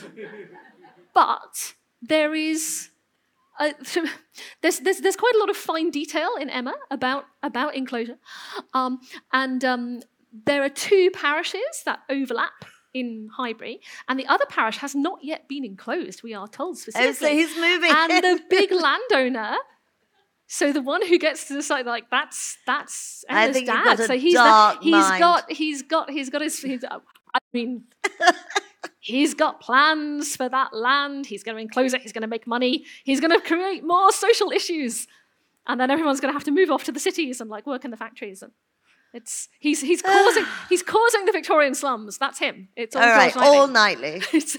S2: But there is. Uh, there's, there's there's quite a lot of fine detail in Emma about about enclosure, um, and um, there are two parishes that overlap in Highbury, and the other parish has not yet been enclosed. We are told
S3: Oh,
S2: specifically.
S3: so he's moving.
S2: And the big landowner. So the one who gets to decide, like that's that's
S3: I
S2: Emma's
S3: think you've
S2: dad.
S3: got a
S2: so he's
S3: dark
S2: the, he's
S3: mind.
S2: got he's got he's got his. He's, I mean, he's got plans for that land. He's going to enclose it. He's going to make money. He's going to create more social issues, and then everyone's going to have to move off to the cities and like work in the factories. And it's he's he's causing he's causing the Victorian slums. That's him. It's all,
S3: All right,
S2: George Knightley.
S3: all nightly.
S2: It's,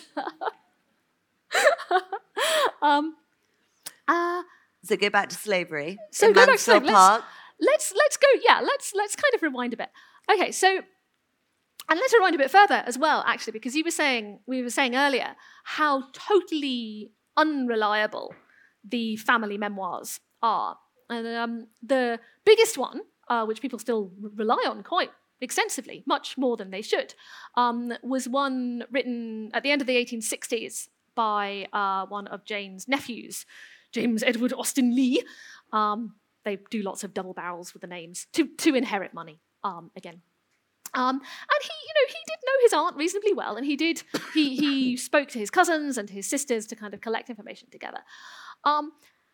S2: um, uh,
S3: So go back to slavery.
S2: So
S3: in
S2: go back to
S3: Mansfield
S2: slavery.
S3: Park.
S2: let's let's go. Yeah, let's let's kind of rewind a bit. Okay, so and let's rewind a bit further as well, actually, because you were saying we were saying earlier how totally unreliable the family memoirs are, and um, the biggest one, uh, which people still rely on quite extensively, much more than they should, um, was one written at the end of the eighteen sixties by uh, one of Jane's nephews, James Edward Austen Leigh. Um, they do lots of double barrels with the names to, to inherit money, um, again. Um, and he, you know, he did know his aunt reasonably well, and he did, he, he spoke to his cousins and his sisters to kind of collect information together. Um,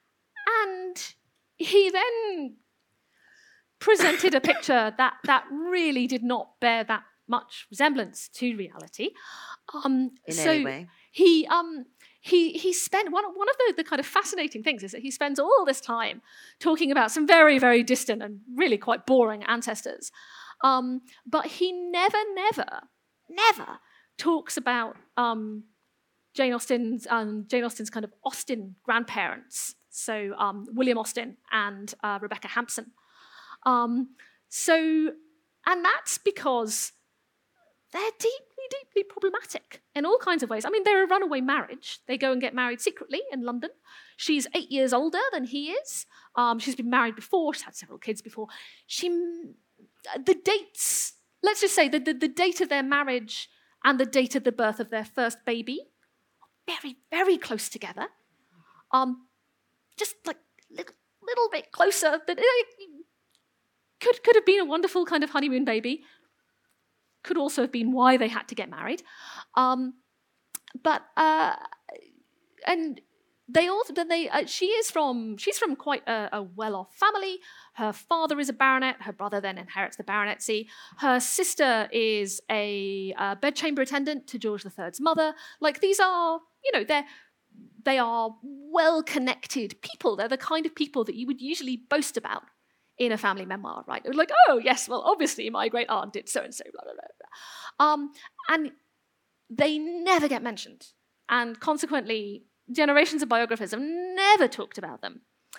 S2: and he then presented a picture that, that really did not bear that much resemblance to reality. Um,
S3: In
S2: so
S3: any way.
S2: He, um, he, he spent, one, one of the, the kind of fascinating things is that he spends all this time talking about some very, very distant and really quite boring ancestors. Um, but he never, never, never talks about um, Jane Austen's um, Jane Austen's kind of Austen grandparents, so um, William Austen and uh, Rebecca Hampson. Um, so, and that's because they're deeply, deeply problematic in all kinds of ways. I mean, they're a runaway marriage. They go and get married secretly in London. She's eight years older than he is. Um, she's been married before. She's had several kids before. She, the dates, let's just say the, the, the date of their marriage and the date of the birth of their first baby are very, very close together. Um, just like a little, little bit closer than... Could, could have been a wonderful kind of honeymoon baby. Could also have been why they had to get married. Um, but, uh, and they also, then they, uh, she is from, she's from quite a, a well-off family. Her father is a baronet. Her brother then inherits the baronetcy. Her sister is a uh, bedchamber attendant to George the Third's mother. Like, these are, you know, they're, they are well-connected people. They're the kind of people that you would usually boast about in a family memoir, right? Like, oh, yes, well, obviously my great aunt did so-and-so, blah, blah, blah, blah. Um, and they never get mentioned. And consequently, generations of biographers have never talked about them.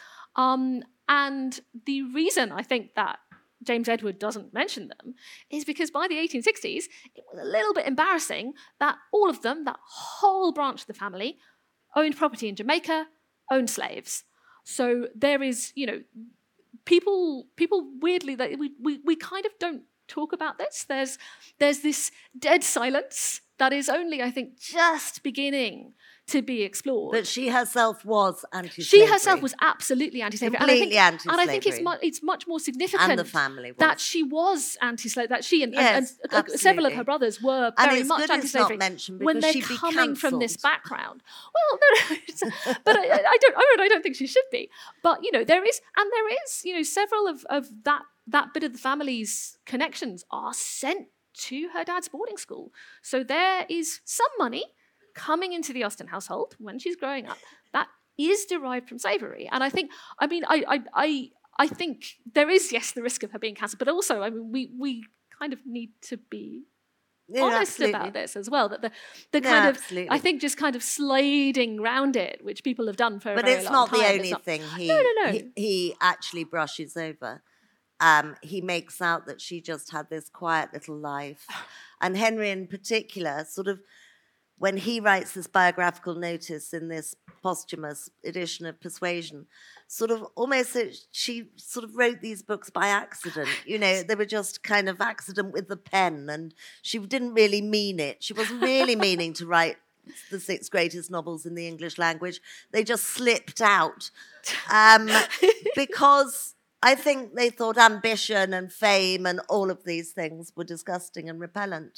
S2: Um, and the reason I think that James Edward doesn't mention them is because by the eighteen sixties, it was a little bit embarrassing that all of them, that whole branch of the family, owned property in Jamaica, owned slaves. So there is, you know, People, people weirdly, that we, we, we kind of don't talk about this. There's, there's this dead silence that is only, I think, just beginning to be explored.
S3: But she herself was anti-slavery.
S2: She herself was absolutely anti-slavery.
S3: Completely
S2: and I think,
S3: anti-slavery.
S2: And I think it's, mu- it's much more significant
S3: and the family was.
S2: that she was anti-slavery, that she and,
S3: Yes,
S2: and, and several of her brothers were very
S3: and
S2: much
S3: good
S2: anti-slavery
S3: it's not mentioned
S2: when they're
S3: she'd be
S2: coming from this
S3: cancelled.
S2: background. Well, no, no, it's, but I, I don't. I, mean, I don't think she should be. But you know, there is, and there is, you know, several of, of that that bit of the family's connections are sent to her dad's boarding school. So there is some money coming into the Austen household when she's growing up that is derived from slavery. And I think, I mean, I, I, I, I think there is, yes, the risk of her being cancelled, but also, I mean, we, we kind of need to be
S3: Yeah,
S2: honest
S3: absolutely.
S2: about this as well. That the, the
S3: No,
S2: kind of,
S3: absolutely.
S2: I think, just kind of sliding round it, which people have done for a
S3: But
S2: very
S3: it's
S2: long
S3: not
S2: time.
S3: the
S2: It's
S3: only
S2: not-
S3: thing he,
S2: No, no, no.
S3: he he actually brushes over. Um, he makes out that she just had this quiet little life. And Henry in particular, sort of, when he writes this biographical notice in this posthumous edition of Persuasion, sort of almost that she sort of wrote these books by accident. You know, they were just kind of accident with the pen, and she didn't really mean it. She wasn't really meaning to write the six greatest novels in the English language. They just slipped out. Um, because I think they thought ambition and fame and all of these things were disgusting and repellent.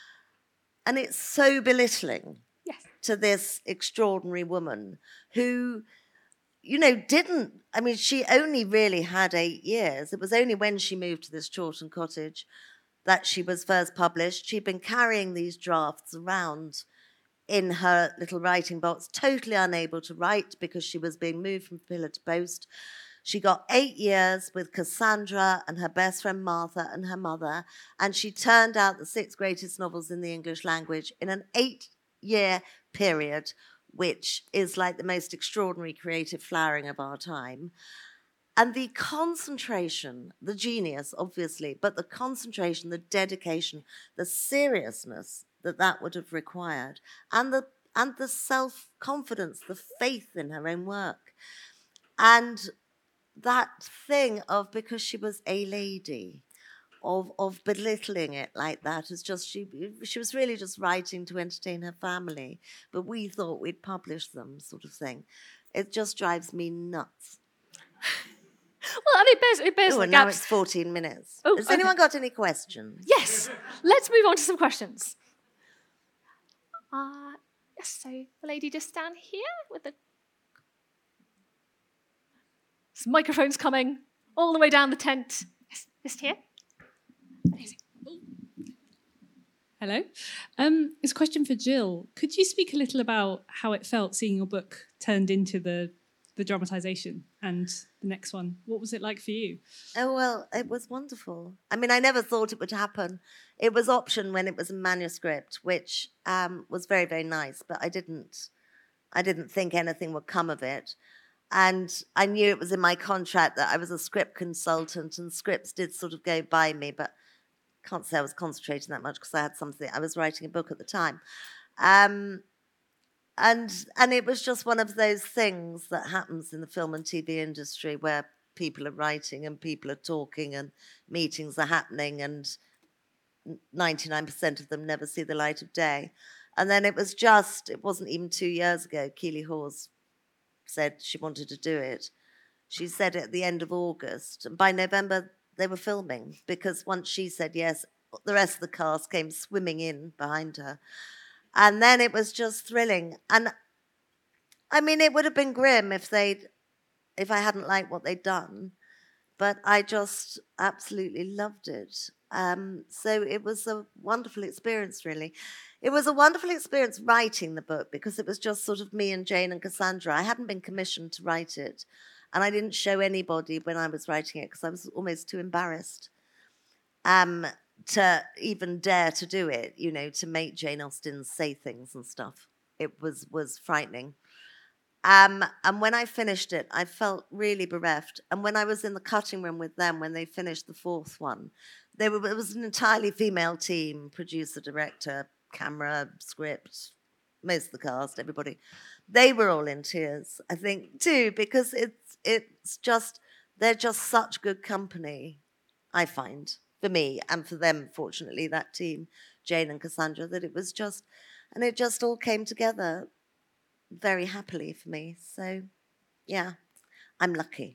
S3: And it's so belittling
S2: Yes.
S3: to this extraordinary woman who, you know, didn't, I mean, she only really had eight years. It was only when she moved to this Chawton cottage that she was first published. She'd been carrying these drafts around in her little writing box, totally unable to write because she was being moved from pillar to post. She got eight years with Cassandra and her best friend Martha and her mother, and she turned out the six greatest novels in the English language in an eight-year period, which is like the most extraordinary creative flowering of our time. And the concentration, the genius, obviously, but the concentration, the dedication, the seriousness that that would have required, and the and the self-confidence, the faith in her own work. And that thing of, because she was a lady, of of belittling it like that, is just, she she was really just writing to entertain her family, but we thought we'd publish them, sort of thing. It just drives me nuts.
S2: Well, and it bears, it bears
S3: Oh,
S2: the
S3: and now
S2: gaps.
S3: it's fourteen minutes.
S2: Oh,
S3: Has
S2: okay.
S3: anyone got any questions?
S2: Yes, let's move on to some questions. Uh, yes, so the lady just down here with the... Some microphones coming all the way down the tent. Yes, just here. Amazing.
S4: Hello. Um, it's a question for Jill. Could you speak a little about how it felt seeing your book turned into the, the dramatisation and the next one? What was it like for you?
S3: Oh, well, it was wonderful. I mean, I never thought it would happen. It was optioned when it was a manuscript, which um, was very, very nice, but I didn't, I didn't think anything would come of it. And I knew it was in my contract that I was a script consultant, and scripts did sort of go by me, but can't say I was concentrating that much because I had something, I was writing a book at the time. Um, and and it was just one of those things that happens in the film and T V industry where people are writing and people are talking and meetings are happening, and ninety-nine percent of them never see the light of day. And then it was just, it wasn't even two years ago, Keeley Hawes said she wanted to do it. She said it at the end of August, and by November they were filming, because once she said yes, the rest of the cast came swimming in behind her. And then it was just thrilling. And I mean, it would have been grim if they'd, if I hadn't liked what they'd done, but I just absolutely loved it. Um, so it was a wonderful experience, really. It was a wonderful experience writing the book, because it was just sort of me and Jane and Cassandra. I hadn't been commissioned to write it, and I didn't show anybody when I was writing it because I was almost too embarrassed um, to even dare to do it, you know, to make Jane Austen say things and stuff. It was, was frightening. Um, and when I finished it, I felt really bereft. And when I was in the cutting room with them, when they finished the fourth one, they were, it was an entirely female team, producer, director, camera, script, most of the cast, everybody. They were all in tears, I think, too, because it's it's just, they're just such good company, I find, for me, and for them, fortunately, that team, Jane and Cassandra, that it was just, and it just all came together very happily for me. So, yeah, I'm lucky.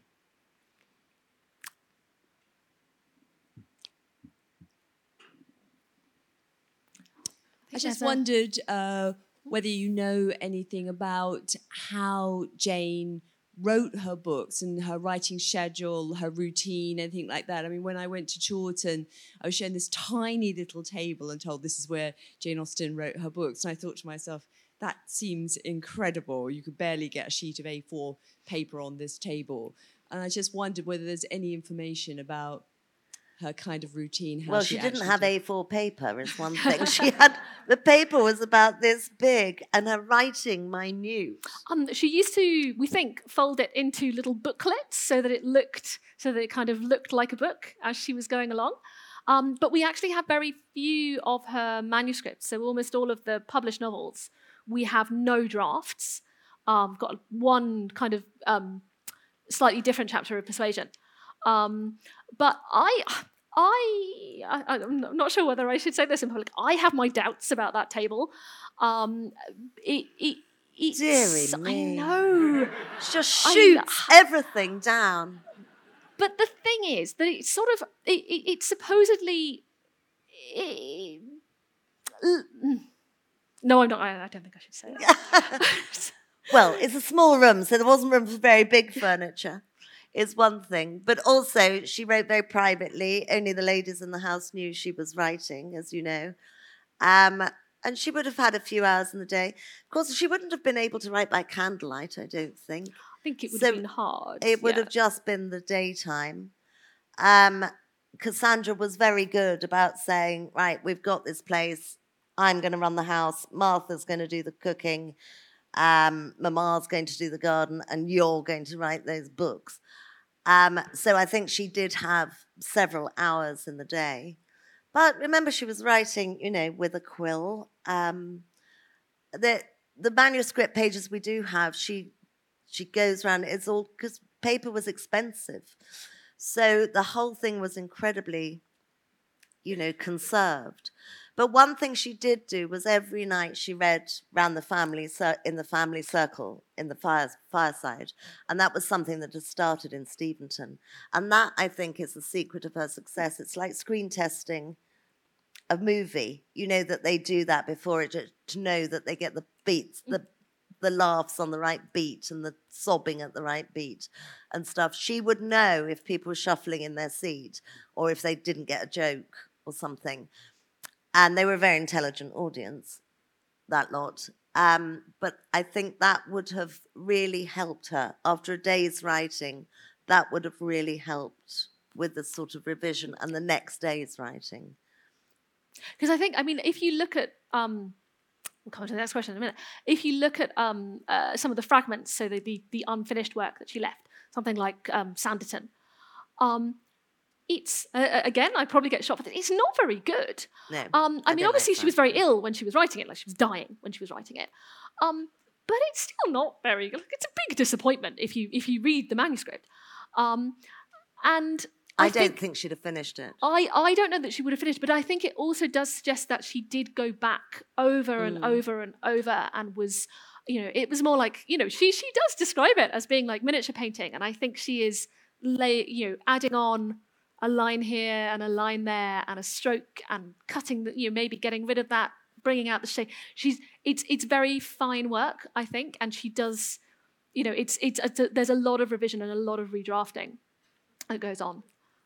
S5: I just wondered uh, whether you know anything about how Jane wrote her books and her writing schedule, her routine, anything like that. I mean, when I went to Chawton, I was shown this tiny little table and told this is where Jane Austen wrote her books. And I thought to myself, that seems incredible. You could barely get a sheet of A four paper on this table. And I just wondered whether there's any information about her kind of routine. How
S3: Well,
S5: she,
S3: she didn't
S5: actually
S3: have
S5: did-
S3: A four paper, is one thing. She had, the paper was about this big, and her writing minute.
S2: Um, she used to, we think, fold it into little booklets so that it looked, so that it kind of looked like a book as she was going along. Um, but we actually have very few of her manuscripts. So almost all of the published novels, we have no drafts. Um, got one kind of um, slightly different chapter of Persuasion. Um, but I, I, I, I'm not sure whether I should say this in public. I have my doubts about that table. Um, it, it, it's,
S3: Deary
S2: I
S3: me.
S2: know.
S3: She just
S2: I
S3: shoots
S2: know.
S3: everything down.
S2: But the thing is that it's sort of, it, it, it's supposedly, it, no, I'm not, I, I don't think I should say that.
S3: Well, it's a small room, so there wasn't room for very big furniture, is one thing. But also, she wrote very privately. Only the ladies in the house knew she was writing, as you know. Um, and she would have had a few hours in the day. Of course, she wouldn't have been able to write by candlelight, I don't think.
S2: I think it would
S3: So
S2: have been hard.
S3: It would
S2: yeah.
S3: have just been the daytime. Um, Cassandra was very good about saying, right, we've got this place. I'm going to run the house. Martha's going to do the cooking. Um, Mama's going to do the garden. And you're going to write those books. Um, so I think she did have several hours in the day. But remember, she was writing, you know, with a quill. Um, the the manuscript pages we do have, she she goes around. It's all because paper was expensive, so the whole thing was incredibly, you know, conserved. But one thing she did do was every night she read round the family in the family circle in the fire, fireside, and that was something that had started in Steventon. And that, I think, is the secret of her success. It's like screen testing a movie. You know that they do that before it to, to know that they get the beats, the the laughs on the right beat and the sobbing at the right beat and stuff. She would know if people were shuffling in their seat or if they didn't get a joke or something. And they were a very intelligent audience, that lot. Um, but I think that would have really helped her. After a day's writing, that would have really helped with the sort of revision and the next day's writing.
S2: Because I think, I mean, if you look at, um, we'll come to the next question in a minute. If you look at um, uh, some of the fragments, so the, the, the unfinished work that she left, something like um, Sanditon, um, it's, uh, again, I probably get shot for this, it's not very good.
S3: No,
S2: um, I,
S3: I
S2: mean,
S3: don't
S2: obviously
S3: like
S2: she was very ill when she was writing it, like she was dying when she was writing it. Um, but it's still not very good. It's a big disappointment if you if you read the manuscript. Um, and I,
S3: I don't
S2: think,
S3: think she'd have finished it.
S2: I, I don't know that she would have finished, but I think it also does suggest that she did go back over and
S3: Mm.
S2: over and over and was, you know, it was more like, you know, she she does describe it as being like miniature painting. And I think she is, lay, you know, adding on a line here and a line there and a stroke and cutting, the, you know, maybe getting rid of that, bringing out the shade. She's, it's it's very fine work, I think. And she does, you know, it's, it's, it's a, there's a lot of revision and a lot of redrafting that goes on.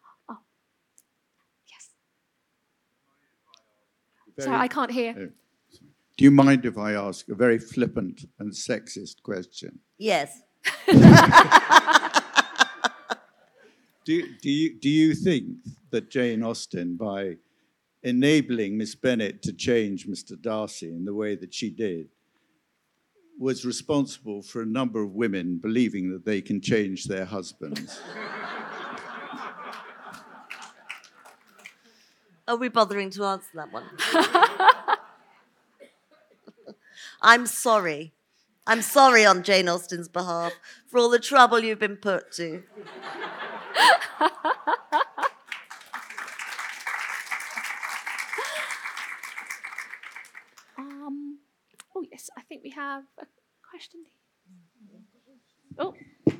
S6: Very,
S2: Sorry, I can't hear.
S6: uh, do you mind if I ask a very flippant and sexist question?
S3: Yes.
S6: Do, do, you, do you think that Jane Austen, by enabling Miss Bennet to change Mister Darcy in the way that she did, was responsible for a number of women believing that they can change their husbands?
S3: Are we bothering to answer that one? I'm sorry. I'm sorry on Jane Austen's behalf for all the trouble you've been put to.
S2: um, oh, yes, I think we have a question. Oh.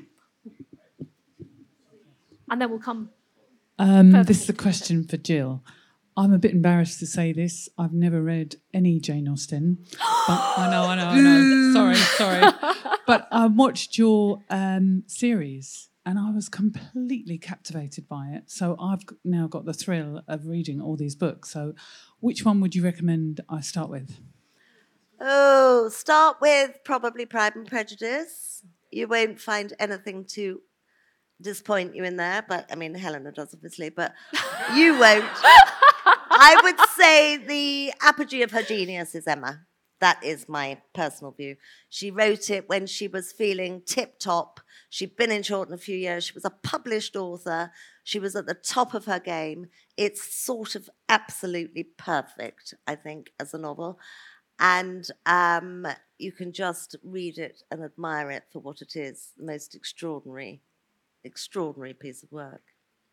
S2: And then we'll come.
S7: Um, this is a question for Jill. I'm a bit embarrassed to say this. I've never read any Jane Austen. But I know, I know, I know. Sorry, sorry. But I watched your um, series and I was completely captivated by it. So I've now got the thrill of reading all these books. So which one would you recommend I start with?
S3: Oh, start with probably Pride and Prejudice. You won't find anything to disappoint you in there, but I mean, Helena does obviously, but you won't. I would say the apogee of her genius is Emma. That is my personal view. She wrote it when she was feeling tip-top. She'd been in Chawton a few years. She was a published author. She was at the top of her game. It's sort of absolutely perfect, I think, as a novel. And um, you can just read it and admire it for what it is, the most extraordinary, extraordinary piece of work.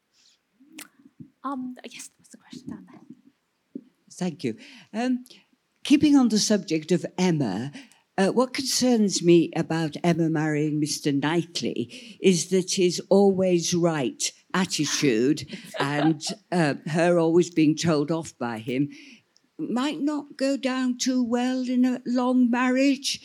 S2: Um, yes, there was a question down there.
S8: Thank you. Um, keeping on the subject of Emma, uh, what concerns me about Emma marrying Mister Knightley is that his always right attitude and uh, her always being told off by him might not go down too well in a long marriage.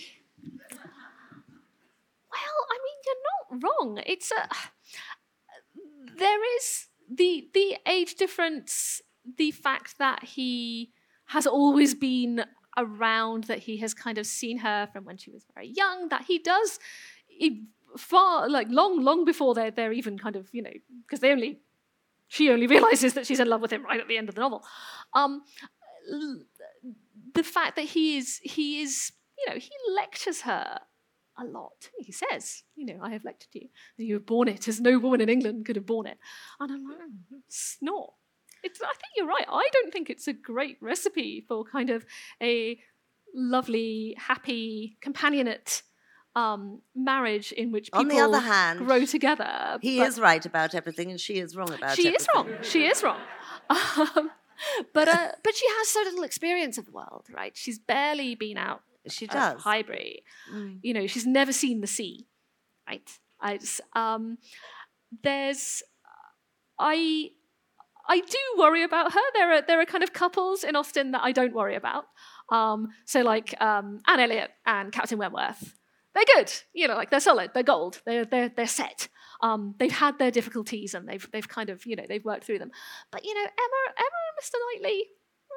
S2: Well, I mean, you're not wrong. It's a... There is the the age difference, the fact that he has always been around, that he has kind of seen her from when she was very young, that he does he, far, like long, long before they're, they're even kind of, you know, because they only, she only realizes that she's in love with him right at the end of the novel. Um, the fact that he is, he is, you know, he lectures her a lot. He says, you know, I have lectured you. You have borne it as no woman in England could have borne it. And I'm like, oh, it's not. It's, I think you're right. I don't think it's a great recipe for kind of a lovely, happy, companionate um, marriage in which people
S3: On the other hand,
S2: grow together.
S3: He
S2: but
S3: is right about everything, and she is wrong about
S2: she
S3: everything.
S2: is wrong. She is wrong. Um, but uh, but she has so little experience of the world, right? She's barely been out.
S3: She
S2: of
S3: does.
S2: Highbury.
S3: Mm.
S2: You know, she's never seen the sea, right? I just, um, there's, I, I do worry about her. There are there are kind of couples in Austen that I don't worry about. Um, so like um, Anne Elliot and Captain Wentworth, they're good. You know, like they're solid. They're gold. They're they're they're set. Um, they've had their difficulties and they've they've kind of you know they've worked through them. But you know, Emma Emma and Mister Knightley.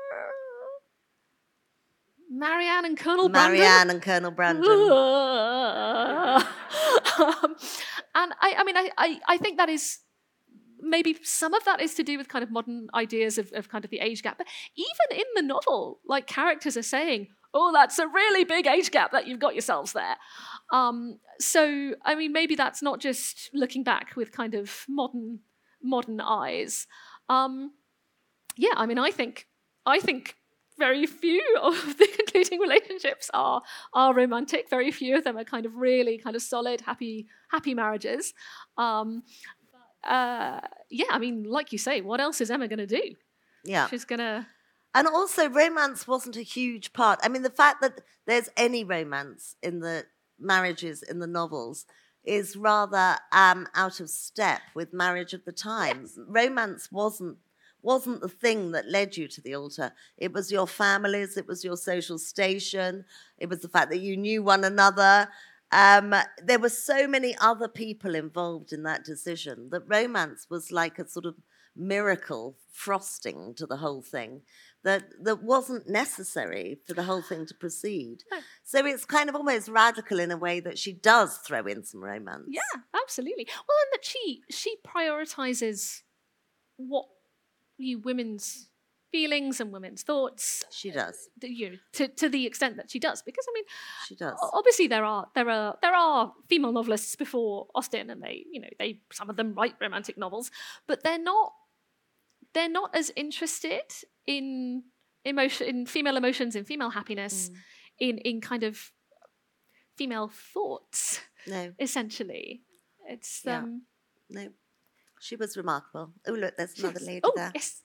S2: Marianne and Colonel Brandon.
S3: Marianne and Colonel Brandon.
S2: um, and I, I mean, I, I, I think that is maybe some of that is to do with kind of modern ideas of, of kind of the age gap. But even in the novel, like characters are saying, "Oh, that's a really big age gap that you've got yourselves there." Um, so, I mean, maybe that's not just looking back with kind of modern modern eyes. Um, yeah, I mean, I think I think. Very few of the concluding relationships are are romantic. Very few of them are kind of really kind of solid, happy, happy marriages. Um, uh, yeah, I mean, like you say, what else is Emma going to do?
S3: Yeah,
S2: she's going to.
S3: And also, romance wasn't a huge part. I mean, the fact that there's any romance in the marriages in the novels is rather um, out of step with marriage of the time. Yes. Romance wasn't. wasn't the thing that led you to the altar. It was your families, it was your social station, it was the fact that you knew one another. Um, there were so many other people involved in that decision that romance was like a sort of miracle frosting to the whole thing that, that wasn't necessary for the whole thing to proceed.
S2: No.
S3: So it's kind of almost radical in a way that she does throw in some romance.
S2: Yeah, absolutely. Well, and that she she prioritizes what you women's feelings and women's thoughts.
S3: She does.
S2: You know, to, to the extent that she does. Because I mean
S3: she does.
S2: Obviously there are there are there are female novelists before Austen and they, you know, they some of them write romantic novels, but they're not they're not as interested in emotion in female emotions, in female happiness, mm. in, in kind of female thoughts.
S3: No.
S2: Essentially. It's
S3: yeah.
S2: um
S3: No. She was remarkable. Oh, look, there's another lady
S2: oh,
S3: there.
S2: Yes.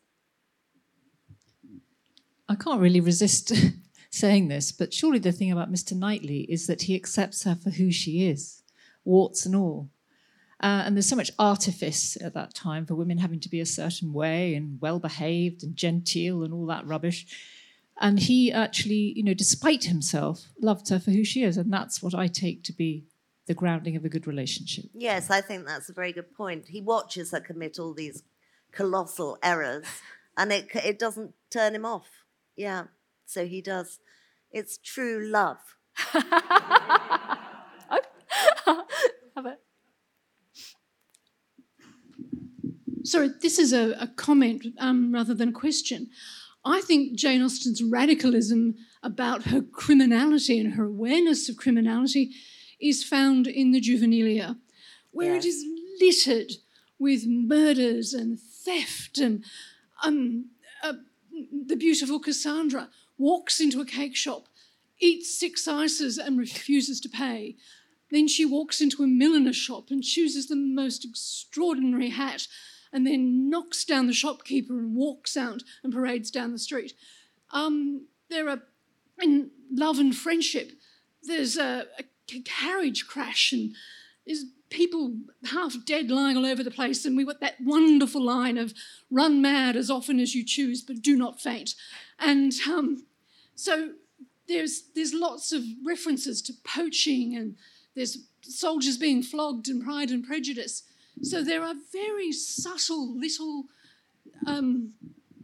S9: I can't really resist saying this, but surely the thing about Mister Knightley is that he accepts her for who she is, warts and all. Uh, and there's so much artifice at that time for women having to be a certain way and well-behaved and genteel and all that rubbish. And he actually, you know, despite himself, loved her for who she is. And that's what I take to be the grounding of a good relationship.
S3: Yes, I think that's a very good point. He watches her commit all these colossal errors, and it it doesn't turn him off. Yeah, so he does. It's true love.
S10: Sorry, this is a, a comment um, rather than a question. I think Jane Austen's radicalism about her criminality and her awareness of criminality is found in the Juvenilia, where yes. it is littered with murders and theft, and um, uh, the beautiful Cassandra walks into a cake shop, eats six ices and refuses to pay. Then she walks into a milliner's shop and chooses the most extraordinary hat, and then knocks down the shopkeeper and walks out and parades down the street. Um, there are, in Love and Friendship, there's a, a carriage crash and there's people half dead lying all over the place, and we got that wonderful line of run mad as often as you choose but do not faint. And um, so there's there's lots of references to poaching, and there's soldiers being flogged in Pride and Prejudice. So there are very subtle little um,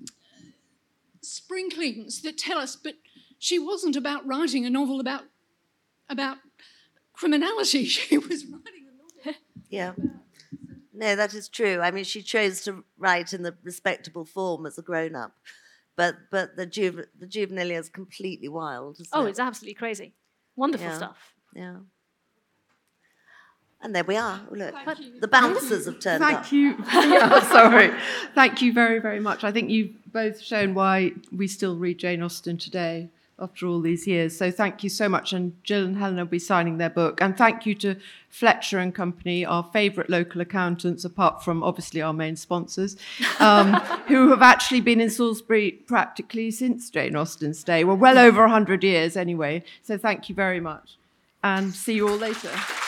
S10: sprinklings that tell us, but she wasn't about writing a novel about about criminality. She was writing a novel.
S3: Yeah. No, that is true. I mean, she chose to write in the respectable form as a grown-up, but but the juve, the juvenilia is completely wild. Isn't
S2: oh,
S3: it?
S2: It's absolutely crazy. Wonderful
S3: yeah.
S2: stuff.
S3: Yeah. And there we are. Look, the bouncers have turned
S11: Thank
S3: up.
S11: Thank you. Yeah, sorry. Thank you very, very much. I think you've both shown why we still read Jane Austen today after all these years. So thank you so much. And Jill and Helen will be signing their book. And thank you to Fletcher and Company, our favourite local accountants, apart from obviously our main sponsors, um, who have actually been in Salisbury practically since Jane Austen's day. Well, well over one hundred years anyway. So thank you very much. And see you all later.